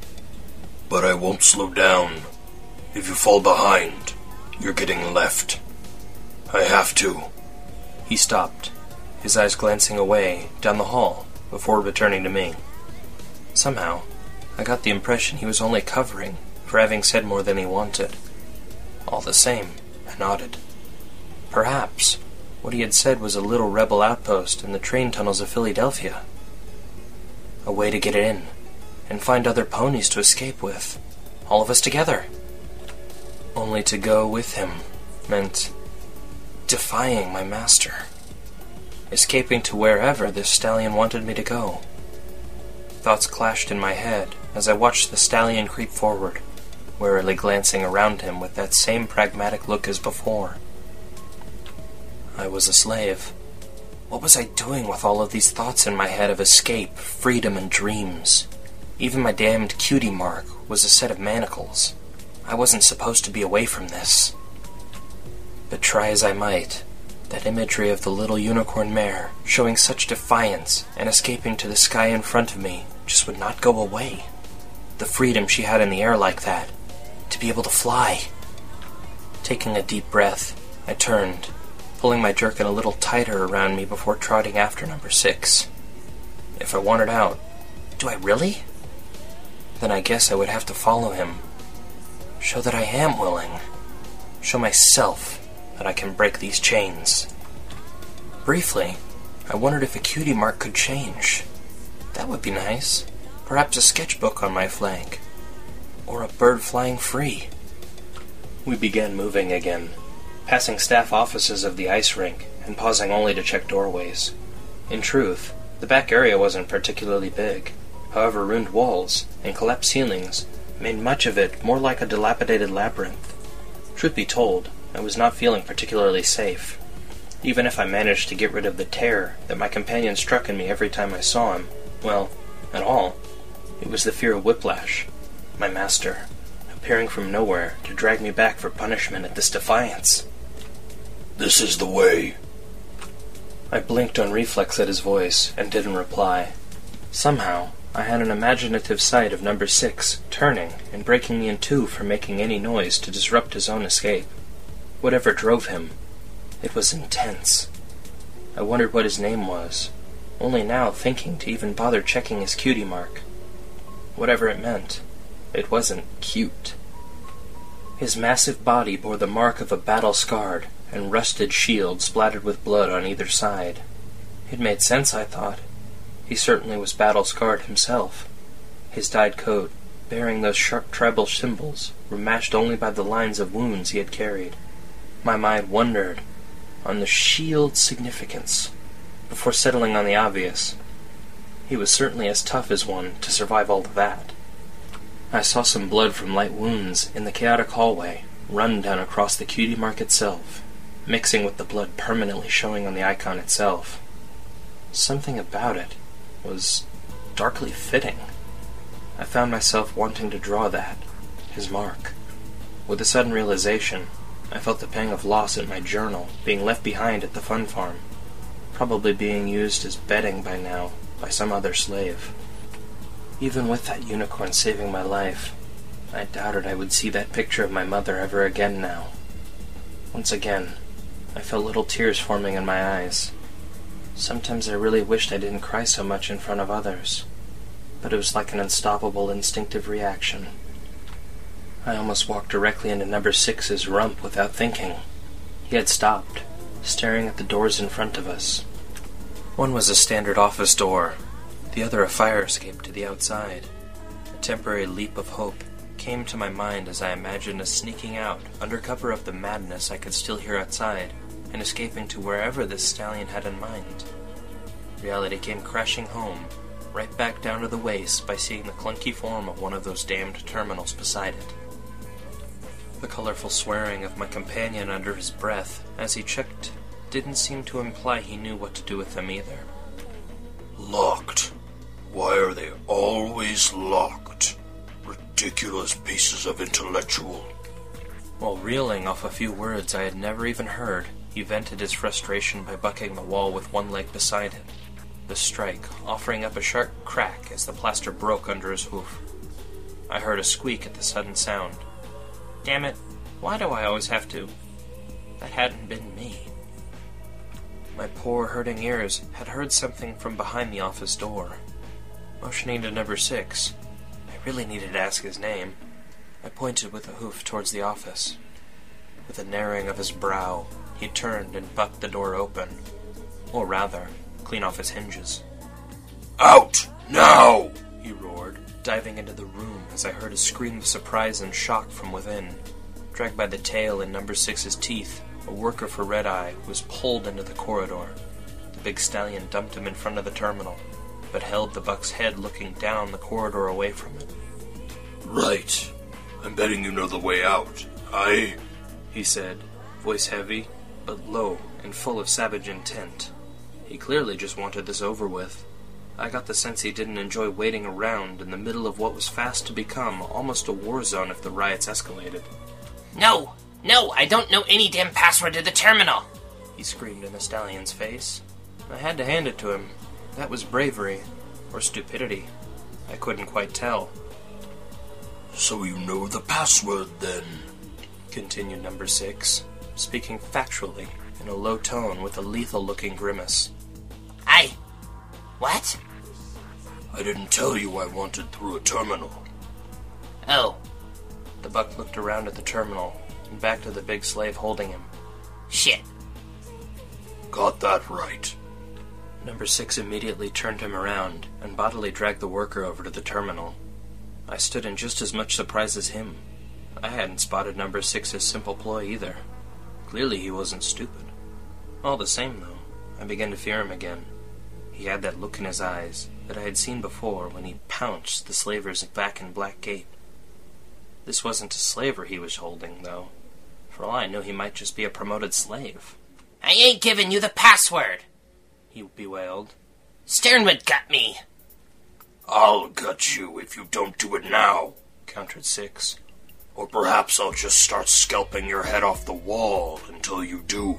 S2: But I won't slow down. If you fall behind, you're getting left. I have to.
S1: He stopped, his eyes glancing away down the hall before returning to me. Somehow, I got the impression he was only covering for having said more than he wanted. All the same, I nodded. Perhaps what he had said was a little rebel outpost in the train tunnels of Philadelphia. A way to get in, and find other ponies to escape with. All of us together. Only to go with him meant defying my master. Escaping to wherever this stallion wanted me to go. Thoughts clashed in my head as I watched the stallion creep forward, warily glancing around him with that same pragmatic look as before. I was a slave. What was I doing with all of these thoughts in my head of escape, freedom, and dreams? Even my damned cutie mark was a set of manacles. I wasn't supposed to be away from this. But try as I might, that imagery of the little unicorn mare showing such defiance and escaping to the sky in front of me just would not go away. The freedom she had in the air like that, to be able to fly. Taking a deep breath, I turned, pulling my jerkin a little tighter around me before trotting after number six. If I wanted out, do I really? Then I guess I would have to follow him. Show that I am willing. Show myself that I can break these chains. Briefly, I wondered if a cutie mark could change. That would be nice. Perhaps a sketchbook on my flank. Or a bird flying free. We began moving again, passing staff offices of the ice rink and pausing only to check doorways. In truth, the back area wasn't particularly big. However, ruined walls and collapsed ceilings made much of it more like a dilapidated labyrinth. Truth be told, I was not feeling particularly safe. Even if I managed to get rid of the terror that my companion struck in me every time I saw him, well, at all, it was the fear of Whiplash, my master, appearing from nowhere to drag me back for punishment at this defiance.
S2: This is the way.
S1: I blinked on reflex at his voice and didn't reply. Somehow, I had an imaginative sight of number six turning and breaking me in two for making any noise to disrupt his own escape. Whatever drove him, it was intense. I wondered what his name was, only now thinking to even bother checking his cutie mark. Whatever it meant, it wasn't cute. His massive body bore the mark of a battle-scarred and rusted shield splattered with blood on either side. It made sense, I thought. He certainly was battle-scarred himself. His dyed coat, bearing those sharp tribal symbols, were matched only by the lines of wounds he had carried. My mind wondered on the shield's significance, before settling on the obvious. He was certainly as tough as one to survive all of that. I saw some blood from light wounds in the chaotic hallway run down across the cutie mark itself, mixing with the blood permanently showing on the icon itself. Something about it was darkly fitting. I found myself wanting to draw that, his mark. With a sudden realization, I felt the pang of loss at my journal being left behind at the fun farm, probably being used as bedding by now by some other slave. Even with that unicorn saving my life, I doubted I would see that picture of my mother ever again now. Once again, I felt little tears forming in my eyes. Sometimes I really wished I didn't cry so much in front of others, but it was like an unstoppable instinctive reaction. I almost walked directly into number six's rump without thinking. He had stopped, staring at the doors in front of us. One was a standard office door, the other a fire escape to the outside. A temporary leap of hope came to my mind as I imagined us sneaking out under cover of the madness I could still hear outside, and escaping to wherever this stallion had in mind. Reality came crashing home, right back down to the waist by seeing the clunky form of one of those damned terminals beside it. The colorful swearing of my companion under his breath as he checked didn't seem to imply he knew what to do with them either.
S2: Locked. Why are they always locked? Ridiculous pieces of intellectual.
S1: While reeling off a few words I had never even heard, he vented his frustration by bucking the wall with one leg beside him, the strike offering up a sharp crack as the plaster broke under his hoof. I heard a squeak at the sudden sound. Damn it, why do I always have to? That hadn't been me. My poor hurting ears had heard something from behind the office door. Motioning to number six, I really needed to ask his name. I pointed with a hoof towards the office. With a narrowing of his brow, he turned and bucked the door open. Or rather, clean off his hinges.
S2: Out! Now!
S1: He roared, diving into the room as I heard a scream of surprise and shock from within. Dragged by the tail and number six's teeth, a worker for Red Eye was pulled into the corridor. The big stallion dumped him in front of the terminal, but held the buck's head looking down the corridor away from it.
S2: Right. I'm betting you know the way out. I...
S1: He said, voice heavy, but low and full of savage intent. He clearly just wanted this over with. I got the sense he didn't enjoy waiting around in the middle of what was fast to become almost a war zone if the riots escalated.
S4: No! No, I don't know any damn password to the terminal!
S1: He screamed in the stallion's face. I had to hand it to him. That was bravery. Or stupidity. I couldn't quite tell.
S2: So you know the password, then?
S1: Continued number six, speaking factually in a low tone with a lethal-looking grimace.
S4: I... What?
S2: I didn't tell you I wanted through a terminal.
S4: Oh.
S1: The buck looked around at the terminal, and back to the big slave holding him.
S3: Shit.
S2: Got that right.
S1: Number six immediately turned him around and bodily dragged the worker over to the terminal. I stood in just as much surprise as him. I hadn't spotted Number six's simple ploy either. Clearly he wasn't stupid. All the same, though, I began to fear him again. He had that look in his eyes that I had seen before when he pounced the slavers back in Black Gate. This wasn't a slaver he was holding, though. For all I knew, he might just be a promoted slave.
S3: I ain't giving you the password,
S1: He bewailed.
S3: Sternwood got me.
S2: I'll gut you if you don't do it now,
S1: countered Six.
S2: Or perhaps I'll just start scalping your head off the wall until you do.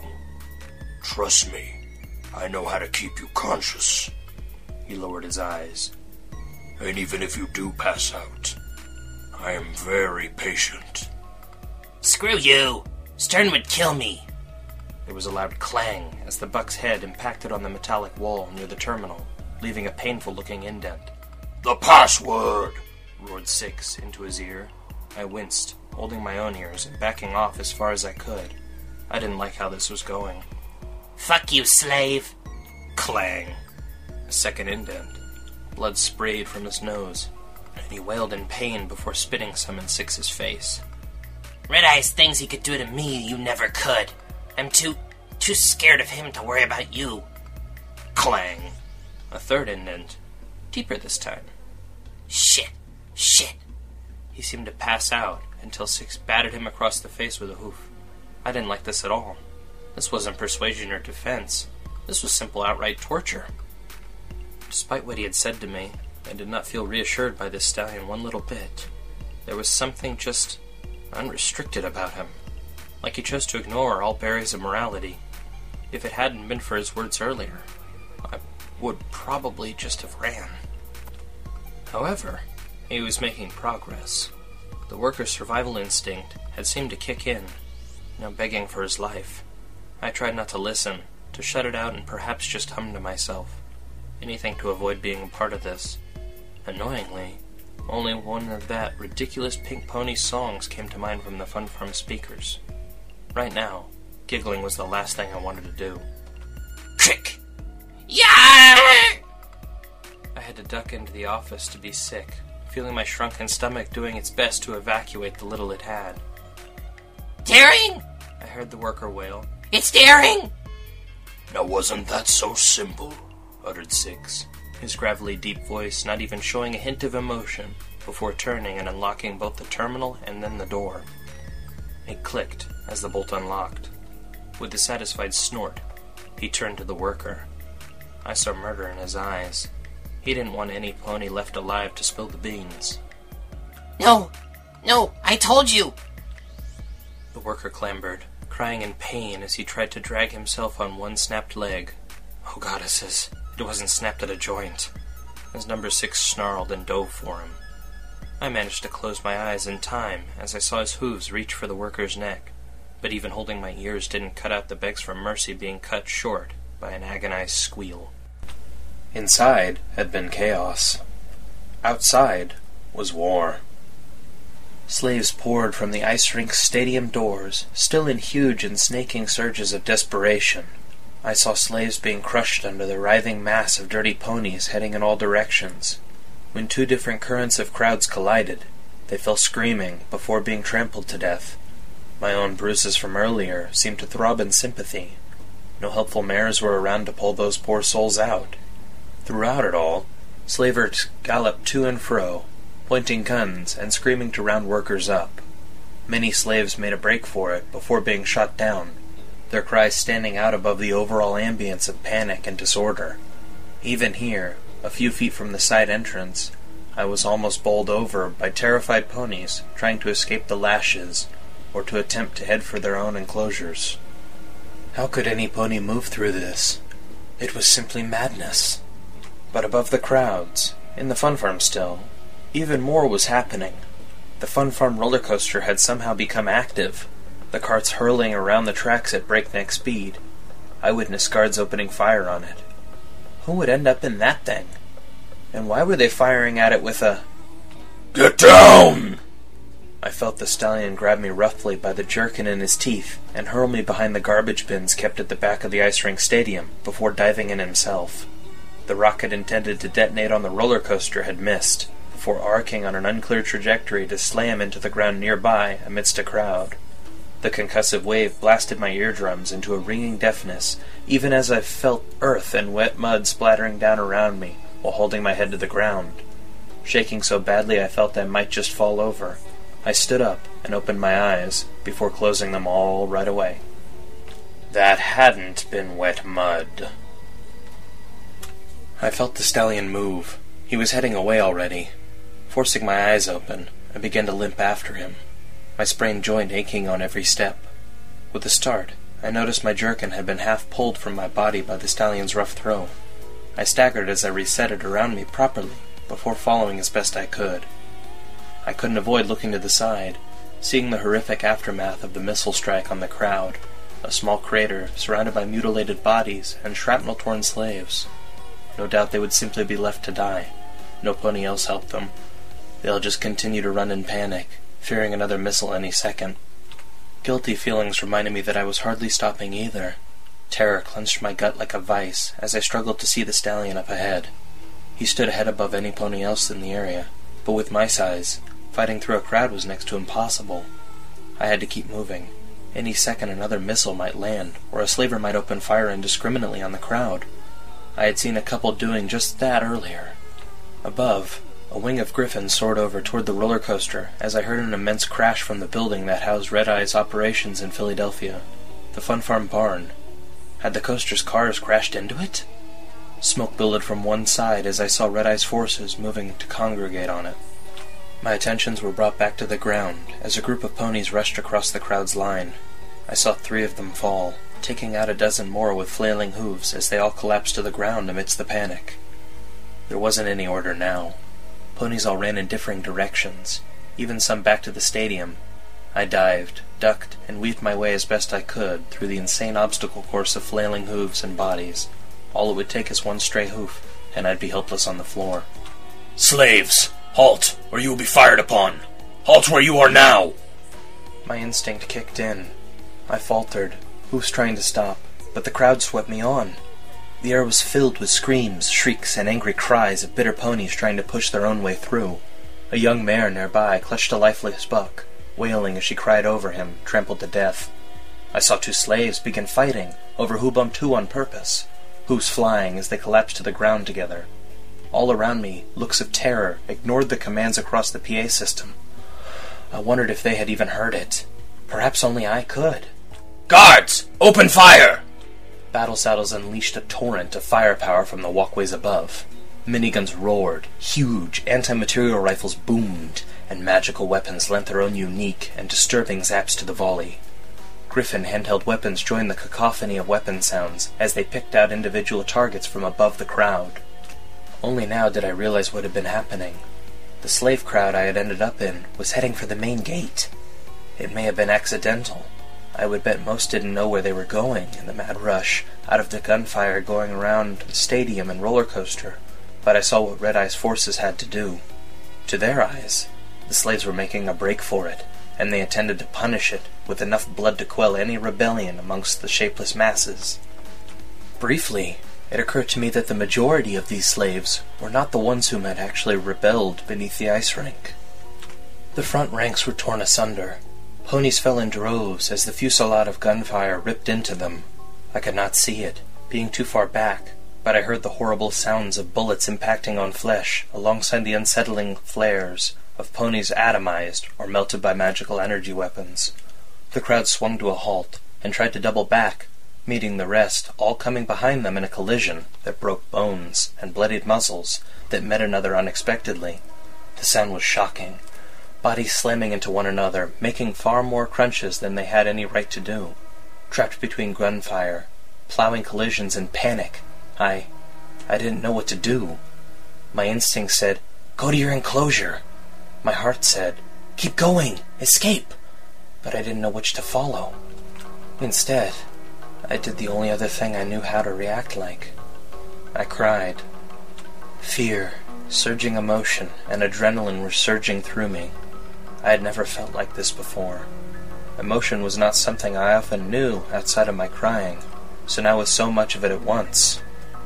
S2: Trust me, I know how to keep you conscious.
S1: He lowered his eyes.
S2: And even if you do pass out, I am very patient.
S3: Screw you. Stern would kill me.
S1: There was a loud clang as the buck's head impacted on the metallic wall near the terminal, leaving a painful-looking indent.
S2: The password!
S1: Roared Six into his ear. I winced, holding my own ears and backing off as far as I could. I didn't like how this was going.
S3: Fuck you, slave.
S1: Clang. A second indent. Blood sprayed from his nose, and he wailed in pain before spitting some in Six's face.
S3: Red Eye's things he could do to me, you never could. I'm too, too scared of him to worry about you.
S1: Clang. A third indent. Deeper this time.
S3: Shit. Shit.
S1: He seemed to pass out until Six batted him across the face with a hoof. I didn't like this at all. This wasn't persuasion or defense. This was simple outright torture. Despite what he had said to me, I did not feel reassured by this stallion one little bit. There was something just unrestricted about him, like he chose to ignore all barriers of morality. If it hadn't been for his words earlier, I would probably just have ran. However, he was making progress. The worker's survival instinct had seemed to kick in, now begging for his life. I tried not to listen, to shut it out and perhaps just hum to myself. Anything to avoid being a part of this. Annoyingly, only one of that ridiculous Pink Pony songs came to mind from the Fun Farm speakers. Right now, giggling was the last thing I wanted to do.
S3: Crick! Yeah!
S1: I had to duck into the office to be sick, feeling my shrunken stomach doing its best to evacuate the little it had.
S3: Daring!
S1: I heard the worker wail.
S3: It's daring!
S2: Now wasn't that so simple?
S1: Uttered Six, his gravelly deep voice not even showing a hint of emotion before turning and unlocking both the terminal and then the door. It clicked as the bolt unlocked. With a satisfied snort, he turned to the worker. I saw murder in his eyes. He didn't want any pony left alive to spill the beans.
S3: No! No! I told you!
S1: The worker clambered, crying in pain as he tried to drag himself on one snapped leg. Oh, goddesses, it wasn't snapped at a joint. As Number Six snarled and dove for him. I managed to close my eyes in time as I saw his hooves reach for the worker's neck, but even holding my ears didn't cut out the begs for mercy being cut short by an agonized squeal. Inside had been chaos. Outside was war. Slaves poured from the ice rink's stadium doors, still in huge and snaking surges of desperation. I saw slaves being crushed under the writhing mass of dirty ponies heading in all directions. When two different currents of crowds collided, they fell screaming before being trampled to death. My own bruises from earlier seemed to throb in sympathy. No helpful mares were around to pull those poor souls out. Throughout it all, slavers galloped to and fro, pointing guns and screaming to round workers up. Many slaves made a break for it before being shot down, their cries standing out above the overall ambience of panic and disorder. Even here, a few feet from the side entrance, I was almost bowled over by terrified ponies trying to escape the lashes or to attempt to head for their own enclosures. How could any pony move through this? It was simply madness. But above the crowds, in the Fun Farm still, even more was happening. The Fun Farm roller coaster had somehow become active, the carts hurling around the tracks at breakneck speed. I witnessed guards opening fire on it. Who would end up in that thing? And why were they firing at it with a...
S2: Get down!
S1: I felt the stallion grab me roughly by the jerkin in his teeth and hurl me behind the garbage bins kept at the back of the ice rink stadium before diving in himself. The rocket intended to detonate on the roller coaster had missed, before arcing on an unclear trajectory to slam into the ground nearby amidst a crowd. The concussive wave blasted my eardrums into a ringing deafness, even as I felt earth and wet mud splattering down around me while holding my head to the ground. Shaking so badly I felt I might just fall over, I stood up and opened my eyes before closing them all right away. That hadn't been wet mud. I felt the stallion move. He was heading away already. Forcing my eyes open, I began to limp after him, my sprained joint aching on every step. With the start, I noticed my jerkin had been half pulled from my body by the stallion's rough throw. I staggered as I reset it around me properly, before following as best I could. I couldn't avoid looking to the side, seeing the horrific aftermath of the missile strike on the crowd, a small crater surrounded by mutilated bodies and shrapnel-torn slaves. No doubt they would simply be left to die. No pony else helped them. They'll just continue to run in panic, fearing another missile any second. Guilty feelings reminded me that I was hardly stopping either. Terror clenched my gut like a vice as I struggled to see the stallion up ahead. He stood a head above any pony else in the area, but with my size, fighting through a crowd was next to impossible. I had to keep moving. Any second another missile might land, or a slaver might open fire indiscriminately on the crowd. I had seen a couple doing just that earlier. Above, a wing of griffins soared over toward the roller coaster as I heard an immense crash from the building that housed Red Eye's operations in Philadelphia, the Fun Farm barn. Had the coaster's cars crashed into it? Smoke billowed from one side as I saw Red Eye's forces moving to congregate on it. My attentions were brought back to the ground as a group of ponies rushed across the crowd's line. I saw three of them fall, taking out a dozen more with flailing hooves as they all collapsed to the ground amidst the panic. There wasn't any order now. Ponies all ran in differing directions, even some back to the stadium. I dived, ducked, and weaved my way as best I could through the insane obstacle course of flailing hooves and bodies. All it would take is one stray hoof, and I'd be helpless on the floor.
S2: Slaves! Halt, or you will be fired upon! Halt where you are now!
S1: My instinct kicked in. I faltered, hoofs trying to stop, but the crowd swept me on. The air was filled with screams, shrieks, and angry cries of bitter ponies trying to push their own way through. A young mare nearby clutched a lifeless buck, wailing as she cried over him, trampled to death. I saw two slaves begin fighting over who bumped who on purpose, hoofs flying as they collapsed to the ground together. All around me, looks of terror ignored the commands across the P A system. I wondered if they had even heard it. Perhaps only I could.
S2: Guards! Open fire!
S1: Battle saddles unleashed a torrent of firepower from the walkways above. Miniguns roared, huge anti-material rifles boomed, and magical weapons lent their own unique and disturbing zaps to the volley. Griffin handheld weapons joined the cacophony of weapon sounds as they picked out individual targets from above the crowd. Only now did I realize what had been happening. The slave crowd I had ended up in was heading for the main gate. It may have been accidental. I would bet most didn't know where they were going in the mad rush out of the gunfire going around the stadium and roller coaster, but I saw what Red Eye's forces had to do. To their eyes, the slaves were making a break for it, and they intended to punish it with enough blood to quell any rebellion amongst the shapeless masses. Briefly, it occurred to me that the majority of these slaves were not the ones whom had actually rebelled beneath the ice rink. The front ranks were torn asunder. Ponies fell in droves as the fusillade of gunfire ripped into them. I could not see it, being too far back, but I heard the horrible sounds of bullets impacting on flesh alongside the unsettling flares of ponies atomized or melted by magical energy weapons. The crowd swung to a halt and tried to double back, meeting the rest, all coming behind them in a collision that broke bones and bloodied muzzles that met another unexpectedly. The sound was shocking. Bodies slamming into one another, making far more crunches than they had any right to do. Trapped between gunfire, plowing collisions in panic, I... I didn't know what to do. My instinct said, "Go to your enclosure." My heart said, "Keep going! Escape!" But I didn't know which to follow. Instead, I did the only other thing I knew how to react like. I cried. Fear, surging emotion, and adrenaline were surging through me. I had never felt like this before. Emotion was not something I often knew outside of my crying, so now with so much of it at once.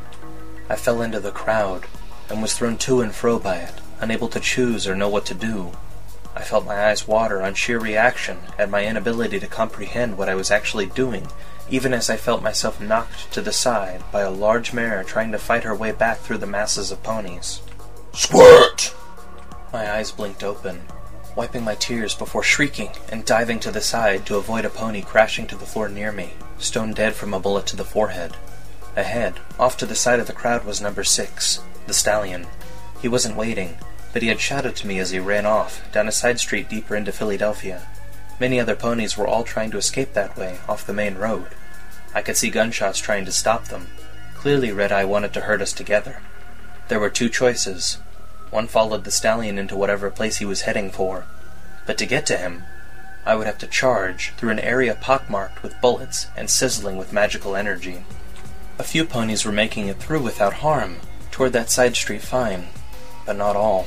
S1: I fell into the crowd, and was thrown to and fro by it, unable to choose or know what to do. I felt my eyes water on sheer reaction at my inability to comprehend what I was actually doing, even as I felt myself knocked to the side by a large mare trying to fight her way back through the masses of ponies.
S2: Squirt!
S1: My eyes blinked open, wiping my tears before shrieking and diving to the side to avoid a pony crashing to the floor near me, stone dead from a bullet to the forehead. Ahead, off to the side of the crowd, was number six, the stallion. He wasn't waiting, but he had shouted to me as he ran off, down a side street deeper into Philadelphia. Many other ponies were all trying to escape that way, off the main road. I could see gunshots trying to stop them. Clearly Red Eye wanted to herd us together. There were two choices. One followed the stallion into whatever place he was heading for. But to get to him, I would have to charge through an area pockmarked with bullets and sizzling with magical energy. A few ponies were making it through without harm, toward that side street fine, but not all.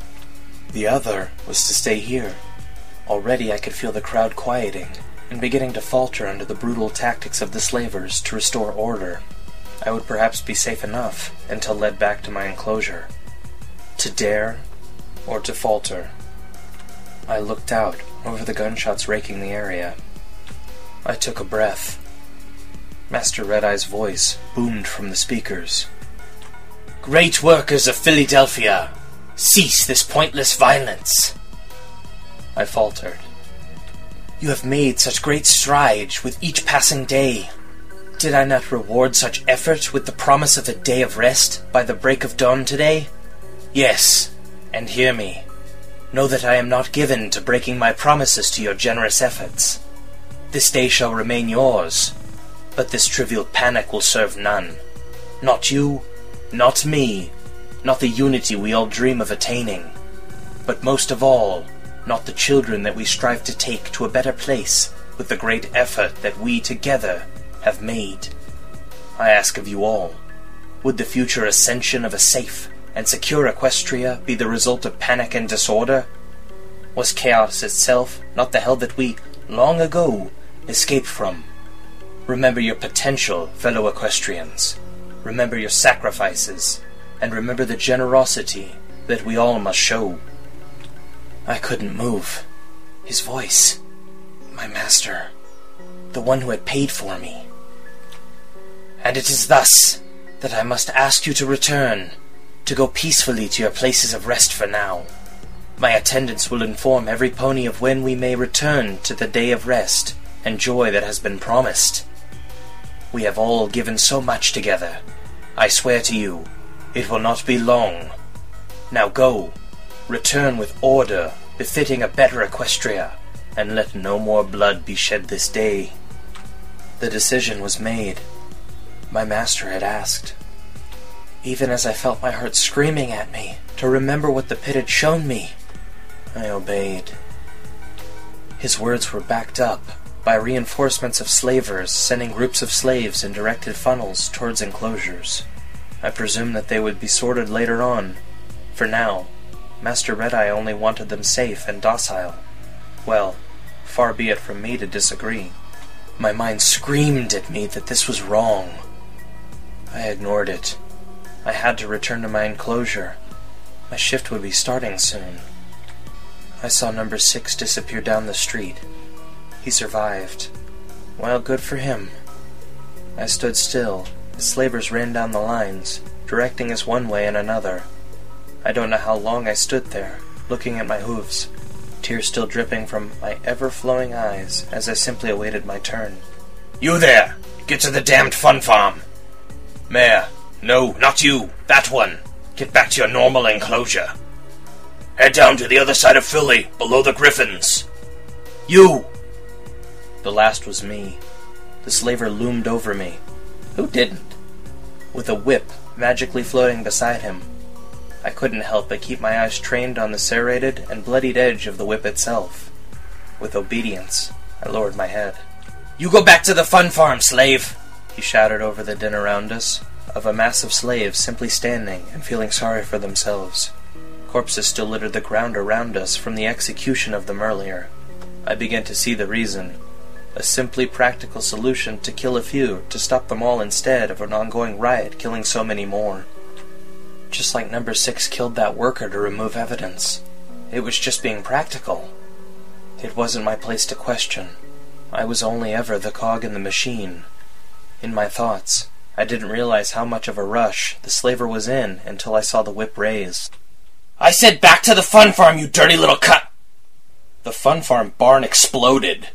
S1: The other was to stay here. Already I could feel the crowd quieting, and beginning to falter under the brutal tactics of the slavers to restore order. I would perhaps be safe enough until led back to my enclosure. To dare, or to falter. I looked out over the gunshots raking the area. I took a breath. Master Red Eye's voice boomed from the speakers.
S4: Great workers of Philadelphia, cease this pointless violence.
S1: I faltered.
S4: You have made such great strides with each passing day. Did I not reward such effort with the promise of a day of rest by the break of dawn today? Yes, and hear me. Know that I am not given to breaking my promises to your generous efforts. This day shall remain yours, but this trivial panic will serve none. Not you, not me, not the unity we all dream of attaining, but most of all, not the children that we strive to take to a better place with the great effort that we together have made. I ask of you all, would the future ascension of a safe and secure Equestria be the result of panic and disorder? Was chaos itself not the hell that we, long ago, escaped from? Remember your potential, fellow Equestrians. Remember your sacrifices, and remember the generosity that we all must show. I couldn't move. His voice, my master, the one who had paid for me. And it is thus that I must ask you to return, to go peacefully to your places of rest for now. My attendants will inform every pony of when we may return to the day of rest and joy that has been promised. We have all given so much together. I swear to you, it will not be long. Now go, return with order befitting a better Equestria, and let no more blood be shed this day. The decision was made. My master had asked. Even as I felt my heart screaming at me to remember what the pit had shown me, I obeyed. His words were backed up by reinforcements of slavers sending groups of slaves in directed funnels towards enclosures. I presumed that they would be sorted later on. For now, Master Red Eye only wanted them safe and docile. Well, far be it from me to disagree. My mind screamed at me that this was wrong. I ignored it. I had to return to my enclosure. My shift would be starting soon. I saw number six disappear down the street. He survived. Well, good for him. I stood still as slavers ran down the lines, directing us one way and another. I don't know how long I stood there, looking at my hooves, tears still dripping from my ever-flowing eyes as I simply awaited my turn. You there! Get to the damned fun farm! Mare, no, not you, that one! Get back to your normal enclosure. Head down to the other side of Philly, below the Griffins. You!
S1: The last was me. The slaver loomed over me. Who didn't? With a whip magically floating beside him. I couldn't help but keep my eyes trained on the serrated and bloodied edge of the whip itself. With obedience, I lowered my head.
S4: You go back to the fun farm, slave!
S1: He shouted over the din around us, of a mass of slaves simply standing and feeling sorry for themselves.
S4: Corpses still littered the ground around us from the execution of them earlier. I began to see the reason. A simply practical solution to kill a few, to stop them all instead of an ongoing riot killing so many more. Just like Number Six killed that worker to remove evidence. It was just being practical. It wasn't my place to question. I was only ever the cog in the machine. In my thoughts, I didn't realize how much of a rush the slaver was in until I saw the whip raised.
S1: I said back to the fun farm, you dirty little cut!
S4: The fun farm barn exploded.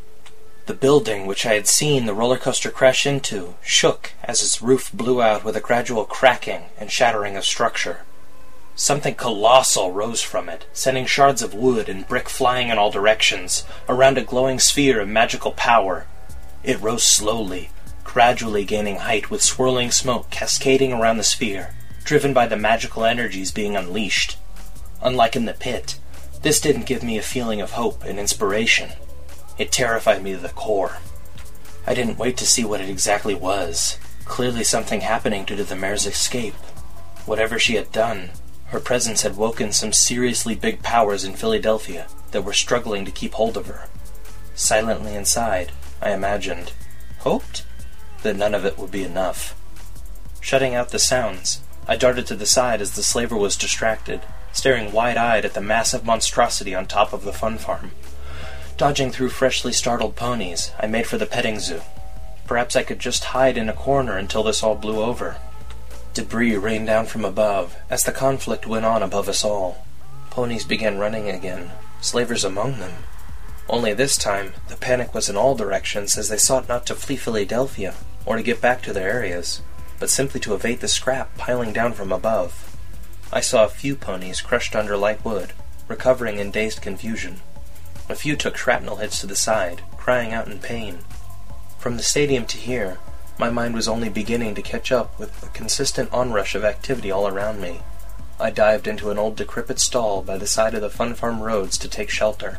S4: The building which I had seen the roller coaster crash into shook as its roof blew out with a gradual cracking and shattering of structure. Something colossal rose from it, sending shards of wood and brick flying in all directions, around a glowing sphere of magical power. It rose slowly, gradually gaining height with swirling smoke cascading around the sphere, driven by the magical energies being unleashed. Unlike in the pit, this didn't give me a feeling of hope and inspiration. It terrified me to the core. I didn't wait to see what it exactly was. Clearly something happening due to the mayor's escape. Whatever she had done, her presence had woken some seriously big powers in Philadelphia that were struggling to keep hold of her. Silently inside, I imagined, hoped, that none of it would be enough. Shutting out the sounds, I darted to the side as the slaver was distracted, staring wide-eyed at the massive monstrosity on top of the fun farm. Dodging through freshly startled ponies, I made for the petting zoo. Perhaps I could just hide in a corner until this all blew over. Debris rained down from above as the conflict went on above us all. Ponies began running again, slavers among them. Only this time, the panic was in all directions as they sought not to flee Philadelphia or to get back to their areas, but simply to evade the scrap piling down from above. I saw a few ponies crushed under light wood, recovering in dazed confusion. A few took shrapnel hits to the side, crying out in pain. From the stadium to here, my mind was only beginning to catch up with the consistent onrush of activity all around me. I dived into an old decrepit stall by the side of the Fun Farm roads to take shelter.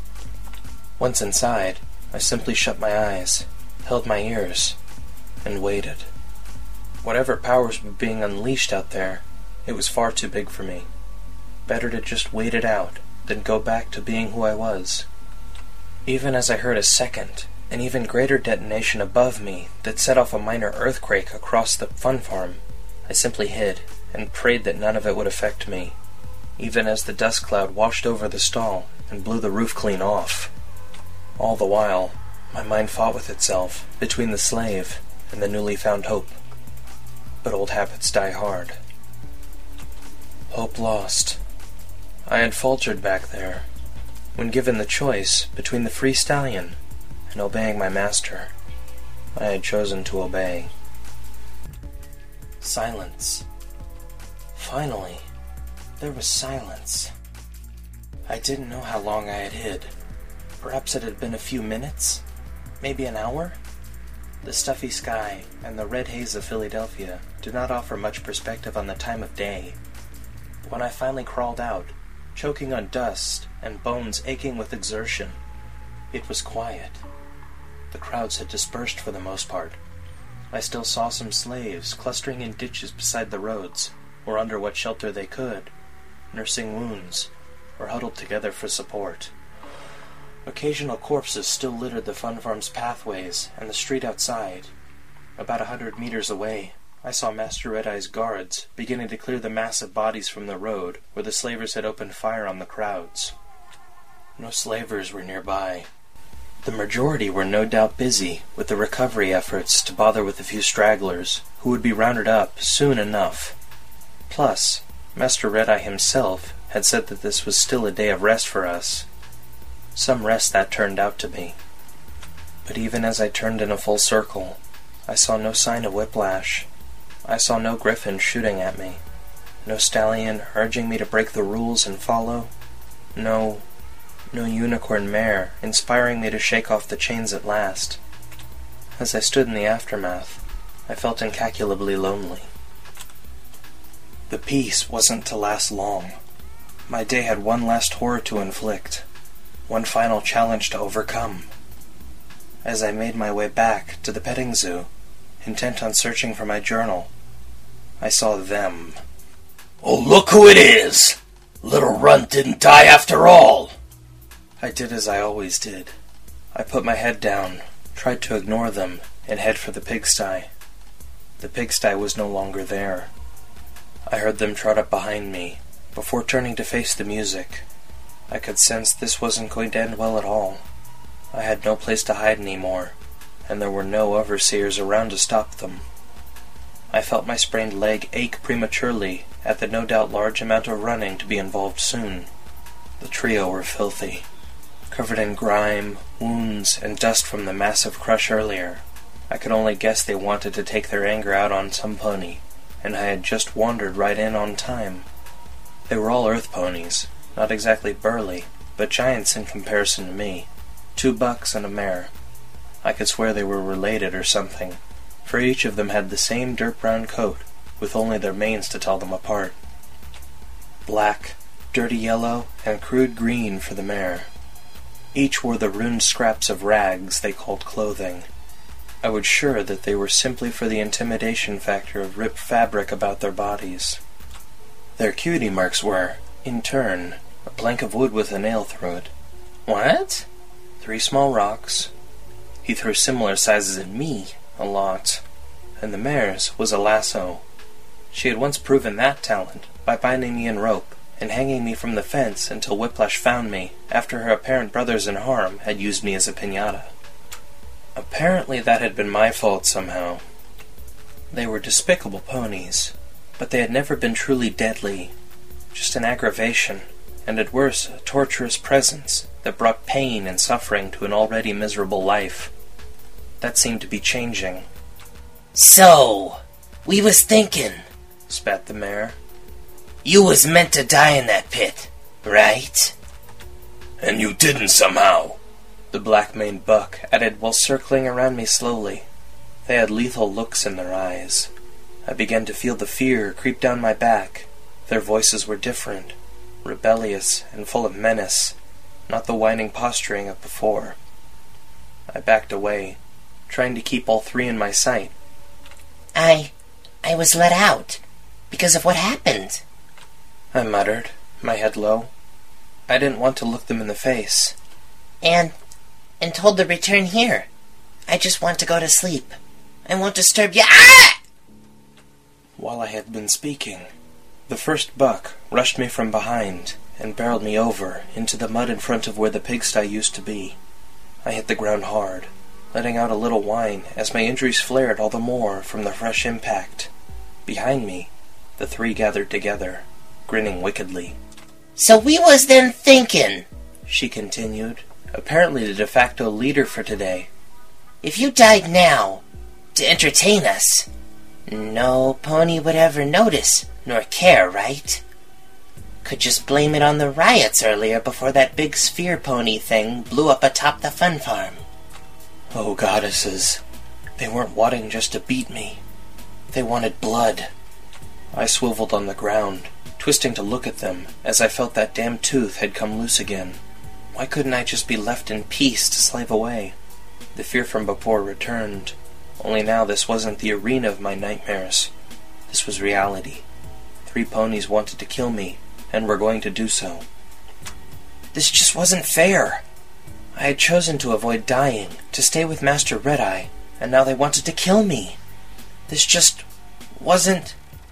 S4: Once inside, I simply shut my eyes, held my ears, and waited. Whatever powers were being unleashed out there, it was far too big for me. Better to just wait it out than go back to being who I was. Even as I heard a second, an even greater detonation above me that set off a minor earthquake across the fun farm, I simply hid and prayed that none of it would affect me, even as the dust cloud washed over the stall and blew the roof clean off. All the while, my mind fought with itself between the slave and the newly found hope. But old habits die hard. Hope lost. I had faltered back there. When given the choice between the free stallion and obeying my master, I had chosen to obey. Silence. Finally, there was silence. I didn't know how long I had hid. Perhaps it had been a few minutes? Maybe an hour? The stuffy sky and the red haze of Philadelphia did not offer much perspective on the time of day. When I finally crawled out, choking on dust and bones aching with exertion, it was quiet. The crowds had dispersed for the most part. I still saw some slaves clustering in ditches beside the roads, or under what shelter they could, nursing wounds, or huddled together for support. Occasional corpses still littered the fun farm's pathways and the street outside. About a hundred meters away, I saw Master Red-Eye's guards beginning to clear the massive bodies from the road where the slavers had opened fire on the crowds. No slavers were nearby. The majority were no doubt busy with the recovery efforts to bother with a few stragglers who would be rounded up soon enough. Plus, Master Red-Eye himself had said that this was still a day of rest for us. Some rest that turned out to be. But even as I turned in a full circle, I saw no sign of Whiplash. I saw no griffin shooting at me, no stallion urging me to break the rules and follow, no, no unicorn mare inspiring me to shake off the chains at last. As I stood in the aftermath, I felt incalculably lonely. The peace wasn't to last long. My day had one last horror to inflict, one final challenge to overcome. As I made my way back to the petting zoo, intent on searching for my journal, I saw them.
S1: Oh, look who it is!
S2: Little runt didn't die after all!
S1: I did as I always did. I put my head down, tried to ignore them, and head for the pigsty. The pigsty was no longer there. I heard them trot up behind me, before turning to face the music. I could sense this wasn't going to end well at all. I had no place to hide anymore, and there were no overseers around to stop them. I felt my sprained leg ache prematurely at the no doubt large amount of running to be involved soon. The trio were filthy, covered in grime, wounds, and dust from the massive crush earlier. I could only guess they wanted to take their anger out on some pony, and I had just wandered right in on time. They were all earth ponies, not exactly burly, but giants in comparison to me. Two bucks and a mare. I could swear they were related or something, for each of them had the same dirt-brown coat, with only their manes to tell them apart. Black, dirty yellow, and crude green for the mare. Each wore the ruined scraps of rags they called clothing. I was sure that they were simply for the intimidation factor of ripped fabric about their bodies. Their cutie marks were, in turn, a plank of wood with a nail through it. What? Three small rocks. He threw similar sizes at me, a lot. And the mare's was a lasso. She had once proven that talent by binding me in rope and hanging me from the fence until Whiplash found me after her apparent brothers in harm had used me as a piñata. Apparently that had been my fault somehow. They were despicable ponies, but they had never been truly deadly, just an aggravation, and at worst a torturous presence that brought pain and suffering to an already miserable life. That seemed to be changing.
S3: So, we was thinking,
S1: spat the mare.
S3: You was meant to die in that pit, right?
S2: And you didn't somehow,
S1: the black-maned buck added while circling around me slowly. They had lethal looks in their eyes. I began to feel the fear creep down my back. Their voices were different, rebellious and full of menace, not the whining posturing of before. I backed away, trying to keep all three in my sight.
S3: I... I was let out, because of what happened,
S1: I muttered, my head low. I didn't want to look them in the face.
S3: And... and told to return here. I just want to go to sleep. I won't disturb you. Ah!
S1: While I had been speaking, the first buck rushed me from behind and barreled me over into the mud in front of where the pigsty used to be. I hit the ground hard, letting out a little whine as my injuries flared all the more from the fresh impact. Behind me, the three gathered together, grinning wickedly.
S3: So we was then thinking,
S1: she continued, apparently the de facto leader for today.
S3: If you died now, to entertain us, no pony would ever notice nor care, right? Could just blame it on the riots earlier before that big sphere pony thing blew up atop the fun farm.
S1: Oh, goddesses, they weren't wanting just to beat me. They wanted blood. I swiveled on the ground, twisting to look at them as I felt that damn tooth had come loose again. Why couldn't I just be left in peace to slave away? The fear from before returned, only now this wasn't the arena of my nightmares. This was reality. Three ponies wanted to kill me, and were going to do so. This just wasn't fair. I had chosen to avoid dying, to stay with Master Red-Eye, and now they wanted to kill me. This just wasn't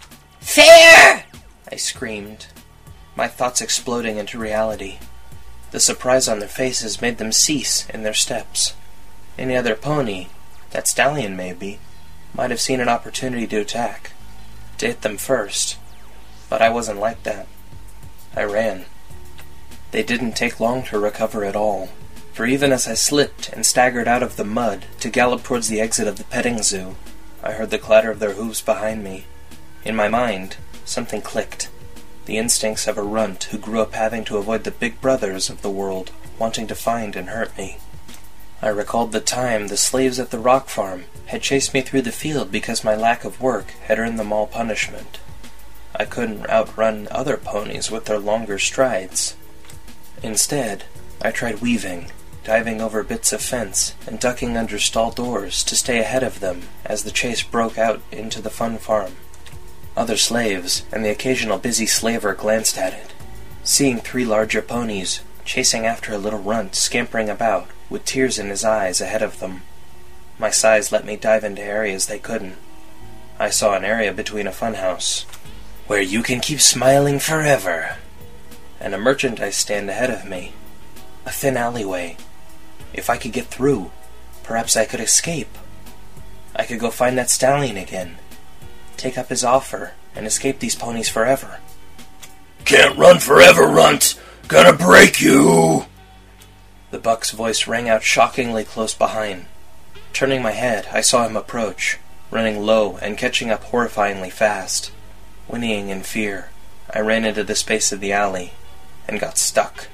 S3: fair!
S1: I screamed, my thoughts exploding into reality. The surprise on their faces made them cease in their steps. Any other pony, that stallion maybe, might have seen an opportunity to attack, to hit them first. But I wasn't like that. I ran. They didn't take long to recover at all, for even as I slipped and staggered out of the mud to gallop towards the exit of the petting zoo, I heard the clatter of their hooves behind me. In my mind, something clicked. The instincts of a runt who grew up having to avoid the big brothers of the world, wanting to find and hurt me. I recalled the time the slaves at the rock farm had chased me through the field because my lack of work had earned them all punishment. I couldn't outrun other ponies with their longer strides. Instead, I tried weaving, diving over bits of fence and ducking under stall doors to stay ahead of them as the chase broke out into the fun farm. Other slaves and the occasional busy slaver glanced at it, seeing three larger ponies chasing after a little runt scampering about with tears in his eyes ahead of them. My size let me dive into areas they couldn't. I saw an area between a funhouse, where you can keep smiling forever, and a merchandise stand ahead of me. A thin alleyway. If I could get through, perhaps I could escape. I could go find that stallion again, take up his offer, and escape these ponies forever.
S2: Can't run forever, runt! Gonna break you!
S1: The buck's voice rang out shockingly close behind. Turning my head, I saw him approach, running low and catching up horrifyingly fast. Whinnying in fear, I ran into the space of the alley and got stuck.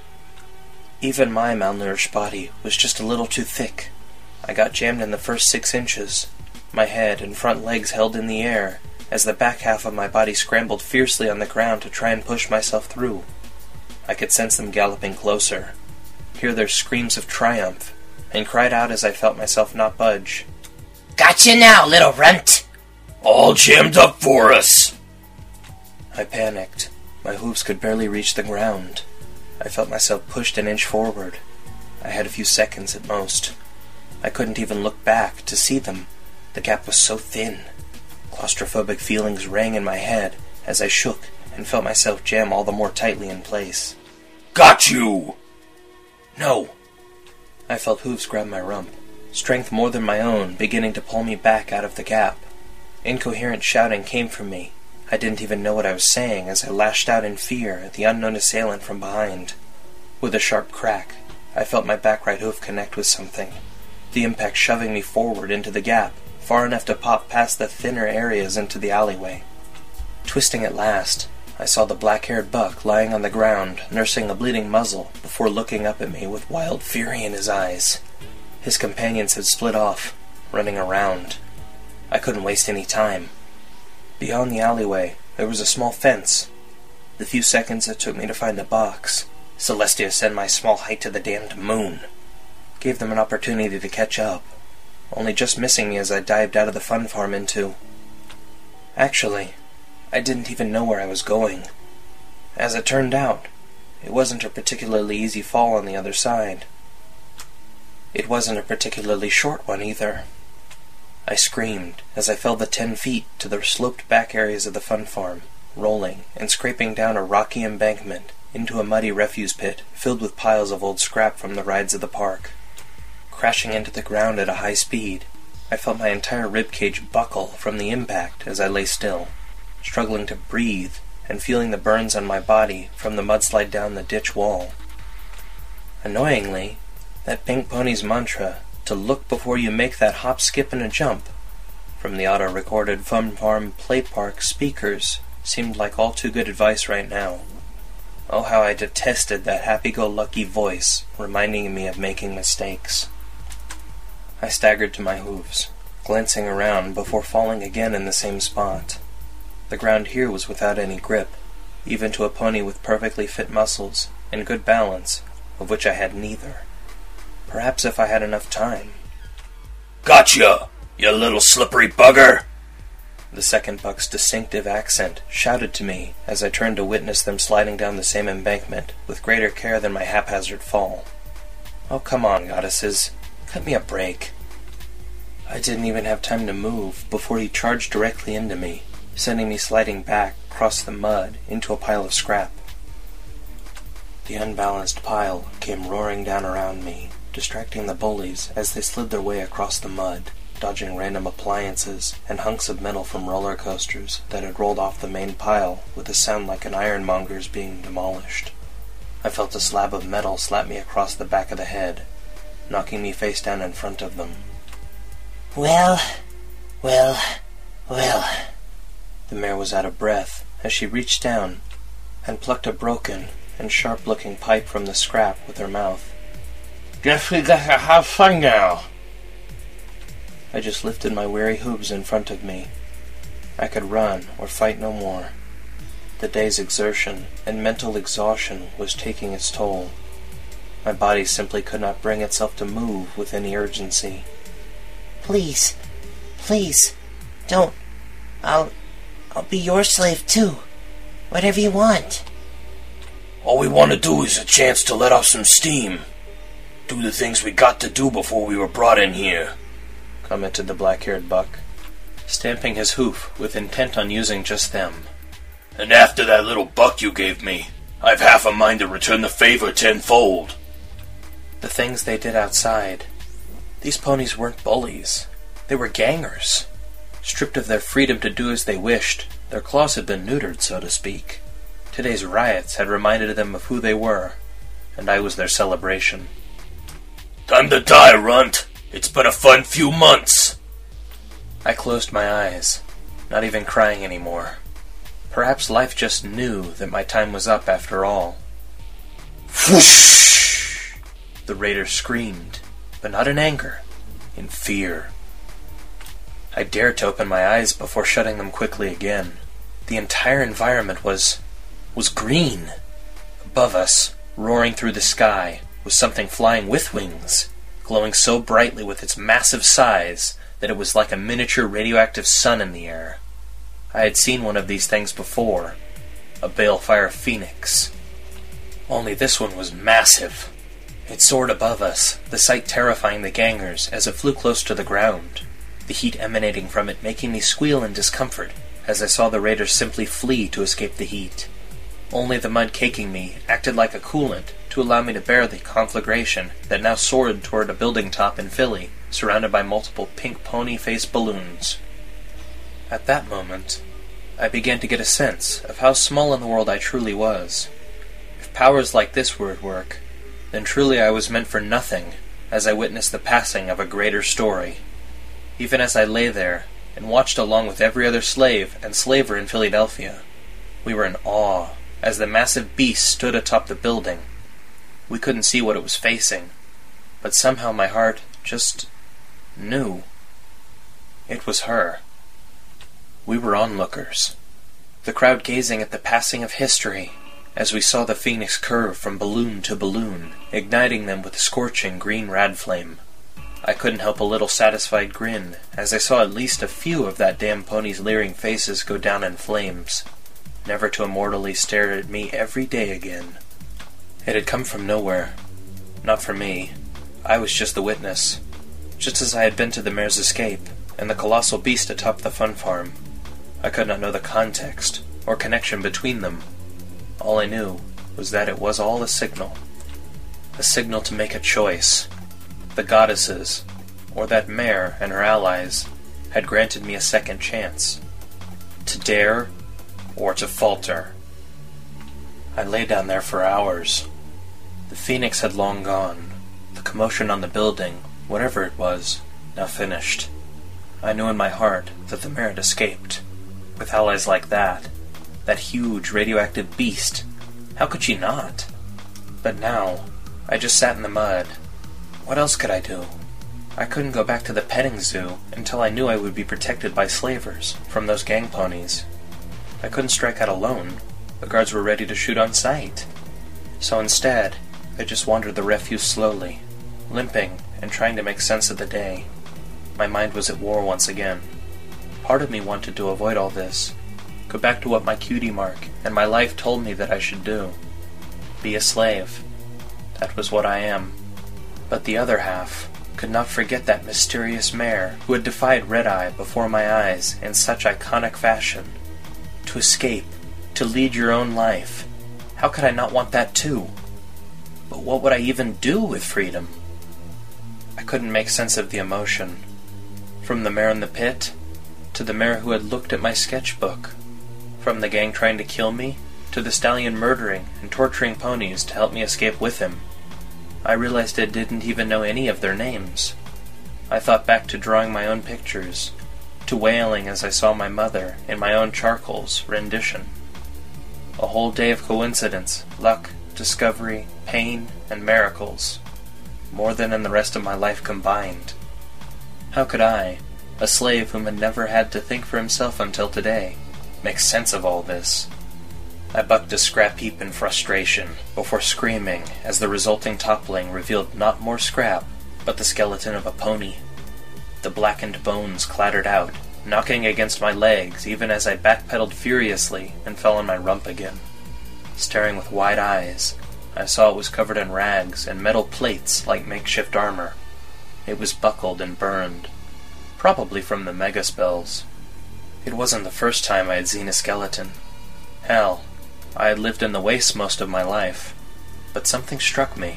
S1: Even my malnourished body was just a little too thick. I got jammed in the first six inches, my head and front legs held in the air as the back half of my body scrambled fiercely on the ground to try and push myself through. I could sense them galloping closer, hear their screams of triumph, and cried out as I felt myself not budge.
S3: Gotcha now, little runt!
S2: All jammed up for us!
S1: I panicked. My hooves could barely reach the ground. I felt myself pushed an inch forward. I had a few seconds at most. I couldn't even look back to see them. The gap was so thin. Claustrophobic feelings rang in my head as I shook and felt myself jam all the more tightly in place.
S2: Got you!
S1: No! I felt hooves grab my rump, strength more than my own beginning to pull me back out of the gap. Incoherent shouting came from me. I didn't even know what I was saying as I lashed out in fear at the unknown assailant from behind. With a sharp crack, I felt my back right hoof connect with something, the impact shoving me forward into the gap, far enough to pop past the thinner areas into the alleyway. Twisting at last, I saw the black-haired buck lying on the ground, nursing a bleeding muzzle, before looking up at me with wild fury in his eyes. His companions had split off, running around. I couldn't waste any time. Beyond the alleyway, there was a small fence. The few seconds it took me to find the box, Celestia sent my small height to the damned moon, gave them an opportunity to catch up, only just missing me as I dived out of the fun farm into... Actually, I didn't even know where I was going. As it turned out, it wasn't a particularly easy fall on the other side. It wasn't a particularly short one either. I screamed as I fell the ten feet to the sloped back areas of the fun farm, rolling and scraping down a rocky embankment into a muddy refuse pit filled with piles of old scrap from the rides of the park. Crashing into the ground at a high speed, I felt my entire ribcage buckle from the impact as I lay still, struggling to breathe and feeling the burns on my body from the mudslide down the ditch wall. Annoyingly, that pink pony's mantra, to look before you make that hop, skip, and a jump, from the auto-recorded Fun Farm Play Park speakers, seemed like all too good advice right now. Oh, how I detested that happy-go-lucky voice reminding me of making mistakes. I staggered to my hooves, glancing around before falling again in the same spot. The ground here was without any grip, even to a pony with perfectly fit muscles and good balance, of which I had neither. Perhaps if I had enough time.
S2: Gotcha, you little slippery bugger!
S1: The second buck's distinctive accent shouted to me as I turned to witness them sliding down the same embankment with greater care than my haphazard fall. Oh, come on, goddesses. Cut me a break. I didn't even have time to move before he charged directly into me, sending me sliding back across the mud into a pile of scrap. The unbalanced pile came roaring down around me, distracting the bullies as they slid their way across the mud, dodging random appliances and hunks of metal from roller coasters that had rolled off the main pile with a sound like an ironmonger's being demolished. I felt a slab of metal slap me across the back of the head, knocking me face down in front of them.
S3: Well, well, well...
S1: The mare was out of breath as she reached down and plucked a broken and sharp-looking pipe from the scrap with her mouth.
S2: Guess we gotta have fun now.
S1: I just lifted my weary hooves in front of me. I could run or fight no more. The day's exertion and mental exhaustion was taking its toll. My body simply could not bring itself to move with any urgency.
S3: Please, please, don't. I'll, I'll be your slave too. Whatever you want.
S2: All we want to do is a chance to let off some steam. Do the things we got to do before we were brought in here," commented the black-haired buck,
S1: stamping his hoof with intent on using just them.
S2: "And after that little buck you gave me, I've half a mind to return the favor tenfold."
S1: The things they did outside. These ponies weren't bullies. They were gangers. Stripped of their freedom to do as they wished, their claws had been neutered, so to speak. Today's riots had reminded them of who they were, and I was their celebration.
S2: "Time to die, Runt. It's been a fun few months."
S1: I closed my eyes, not even crying anymore. Perhaps life just knew that my time was up after all.
S2: Whoosh!
S1: The raider screamed, but not in anger, in fear. I dared to open my eyes before shutting them quickly again. The entire environment was... was green. Above us, roaring through the sky, was something flying with wings, glowing so brightly with its massive size that it was like a miniature radioactive sun in the air. I had seen one of these things before, a balefire phoenix. Only this one was massive. It soared above us, the sight terrifying the gangers as it flew close to the ground, the heat emanating from it making me squeal in discomfort as I saw the raiders simply flee to escape the heat. Only the mud caking me acted like a coolant to allow me to bear the conflagration that now soared toward a building top in Philly, surrounded by multiple pink pony-faced balloons. At that moment, I began to get a sense of how small in the world I truly was. If powers like this were at work, then truly I was meant for nothing as I witnessed the passing of a greater story. Even as I lay there and watched along with every other slave and slaver in Philadelphia, we were in awe as the massive beast stood atop the building. We couldn't see what it was facing, but somehow my heart just knew. It was her. We were onlookers, the crowd gazing at the passing of history, as we saw the phoenix curve from balloon to balloon, igniting them with a scorching green rad flame. I couldn't help a little satisfied grin as I saw at least a few of that damn pony's leering faces go down in flames, never to immortally stare at me every day again. It had come from nowhere. Not for me. I was just the witness, just as I had been to the mare's escape and the colossal beast atop the fun farm. I could not know the context or connection between them. All I knew was that it was all a signal. A signal to make a choice. The goddesses, or that mare and her allies, had granted me a second chance. To dare, or to falter. I lay down there for hours. The phoenix had long gone. The commotion on the building, whatever it was, now finished. I knew in my heart that the mare had escaped. With allies like that, that huge radioactive beast, how could she not? But now, I just sat in the mud. What else could I do? I couldn't go back to the petting zoo until I knew I would be protected by slavers from those gang ponies. I couldn't strike out alone. The guards were ready to shoot on sight. So instead, I just wandered the refuse slowly, limping and trying to make sense of the day. My mind was at war once again. Part of me wanted to avoid all this, go back to what my cutie mark and my life told me that I should do. Be a slave. That was what I am. But the other half could not forget that mysterious mare who had defied Red-Eye before my eyes in such iconic fashion. To escape, to lead your own life. How could I not want that too? But what would I even do with freedom? I couldn't make sense of the emotion. From the mare in the pit, to the mare who had looked at my sketchbook. From the gang trying to kill me, to the stallion murdering and torturing ponies to help me escape with him. I realized I didn't even know any of their names. I thought back to drawing my own pictures, to wailing as I saw my mother in my own charcoal's rendition. A whole day of coincidence, luck, discovery, pain, and miracles. More than in the rest of my life combined. How could I, a slave whom had never had to think for himself until today, make sense of all this? I bucked a scrap heap in frustration, before screaming as the resulting toppling revealed not more scrap, but the skeleton of a pony. The blackened bones clattered out, knocking against my legs even as I backpedaled furiously and fell on my rump again. staring with wide eyes. I saw it was covered in rags and metal plates like makeshift armor. It was buckled and burned, probably from the mega spells. It wasn't the first time I had seen a skeleton. Hell, I had lived in the wastes most of my life, but something struck me.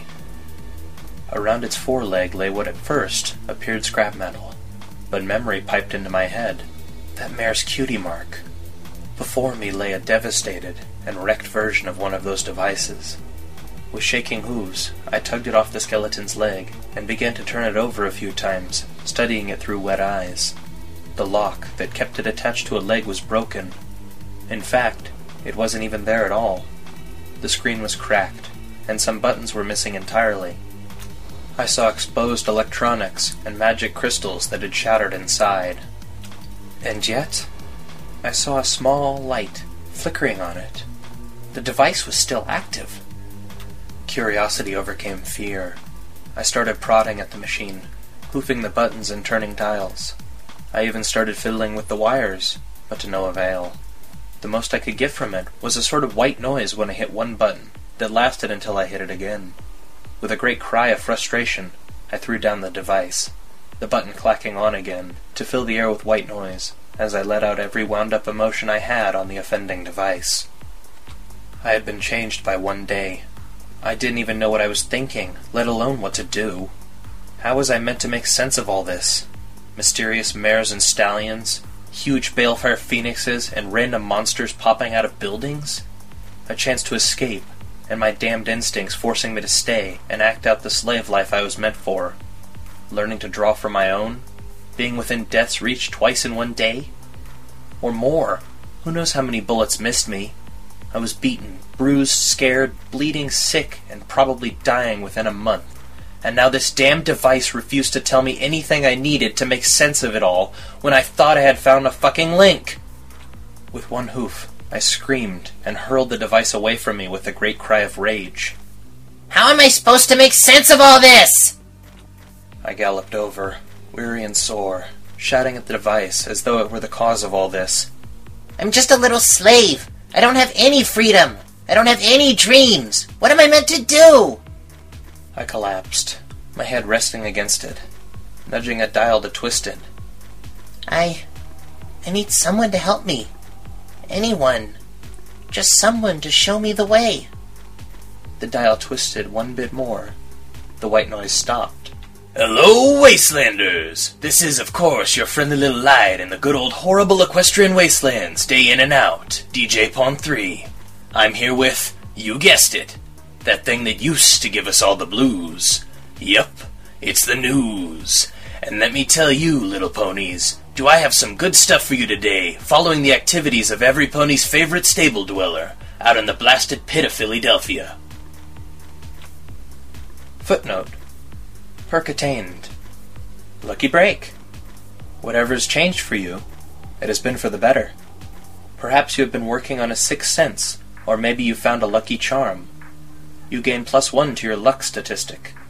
S1: Around its foreleg lay what at first appeared scrap metal, but memory piped into my head. That mare's cutie mark. Before me lay a devastated and wrecked version of one of those devices. With shaking hooves, I tugged it off the skeleton's leg and began to turn it over a few times, studying it through wet eyes. The lock that kept it attached to a leg was broken. In fact, it wasn't even there at all. The screen was cracked, and some buttons were missing entirely. I saw exposed electronics and magic crystals that had shattered inside. And yet, I saw a small light flickering on it. The device was still active. Curiosity overcame fear. I started prodding at the machine, hoofing the buttons and turning dials. I even started fiddling with the wires, but to no avail. The most I could get from it was a sort of white noise when I hit one button that lasted until I hit it again. With a great cry of frustration, I threw down the device, the button clacking on again to fill the air with white noise as I let out every wound-up emotion I had on the offending device. I had been changed by one day. I didn't even know what I was thinking, let alone what to do. How was I meant to make sense of all this? Mysterious mares and stallions, huge balefire phoenixes, and random monsters popping out of buildings? A chance to escape, and my damned instincts forcing me to stay and act out the slave life I was meant for. Learning to draw for my own? Being within death's reach twice in one day? Or more. Who knows how many bullets missed me? I was beaten, bruised, scared, bleeding, sick, and probably dying within a month. And now this damned device refused to tell me anything I needed to make sense of it all when I thought I had found a fucking link. With one hoof, I screamed and hurled the device away from me with a great cry of rage.
S3: How am I supposed to make sense of all this?
S1: I galloped over, weary and sore, shouting at the device as though it were the cause of all this.
S3: I'm just a little slave. I don't have any freedom. I don't have any dreams. What am I meant to do?
S1: I collapsed, my head resting against it, nudging a dial to twist it.
S3: I... I need someone to help me. Anyone. Just someone to show me the way.
S1: The dial twisted one bit more. The white noise stopped.
S2: Hello, Wastelanders! This is, of course, your friendly little light in the good old horrible equestrian wastelands, day in and out, D J Pawn three. I'm here with, you guessed it, that thing that used to give us all the blues. Yup, it's the news. And let me tell you, little ponies, do I have some good stuff for you today, following the activities of every pony's favorite stable dweller, out in the blasted pit of Philadelphia.
S1: Footnote. Perk attained. Lucky break. Whatever's changed for you, it has been for the better. Perhaps you have been working on a sixth sense, or maybe you found a lucky charm. You gain plus one to your luck statistic.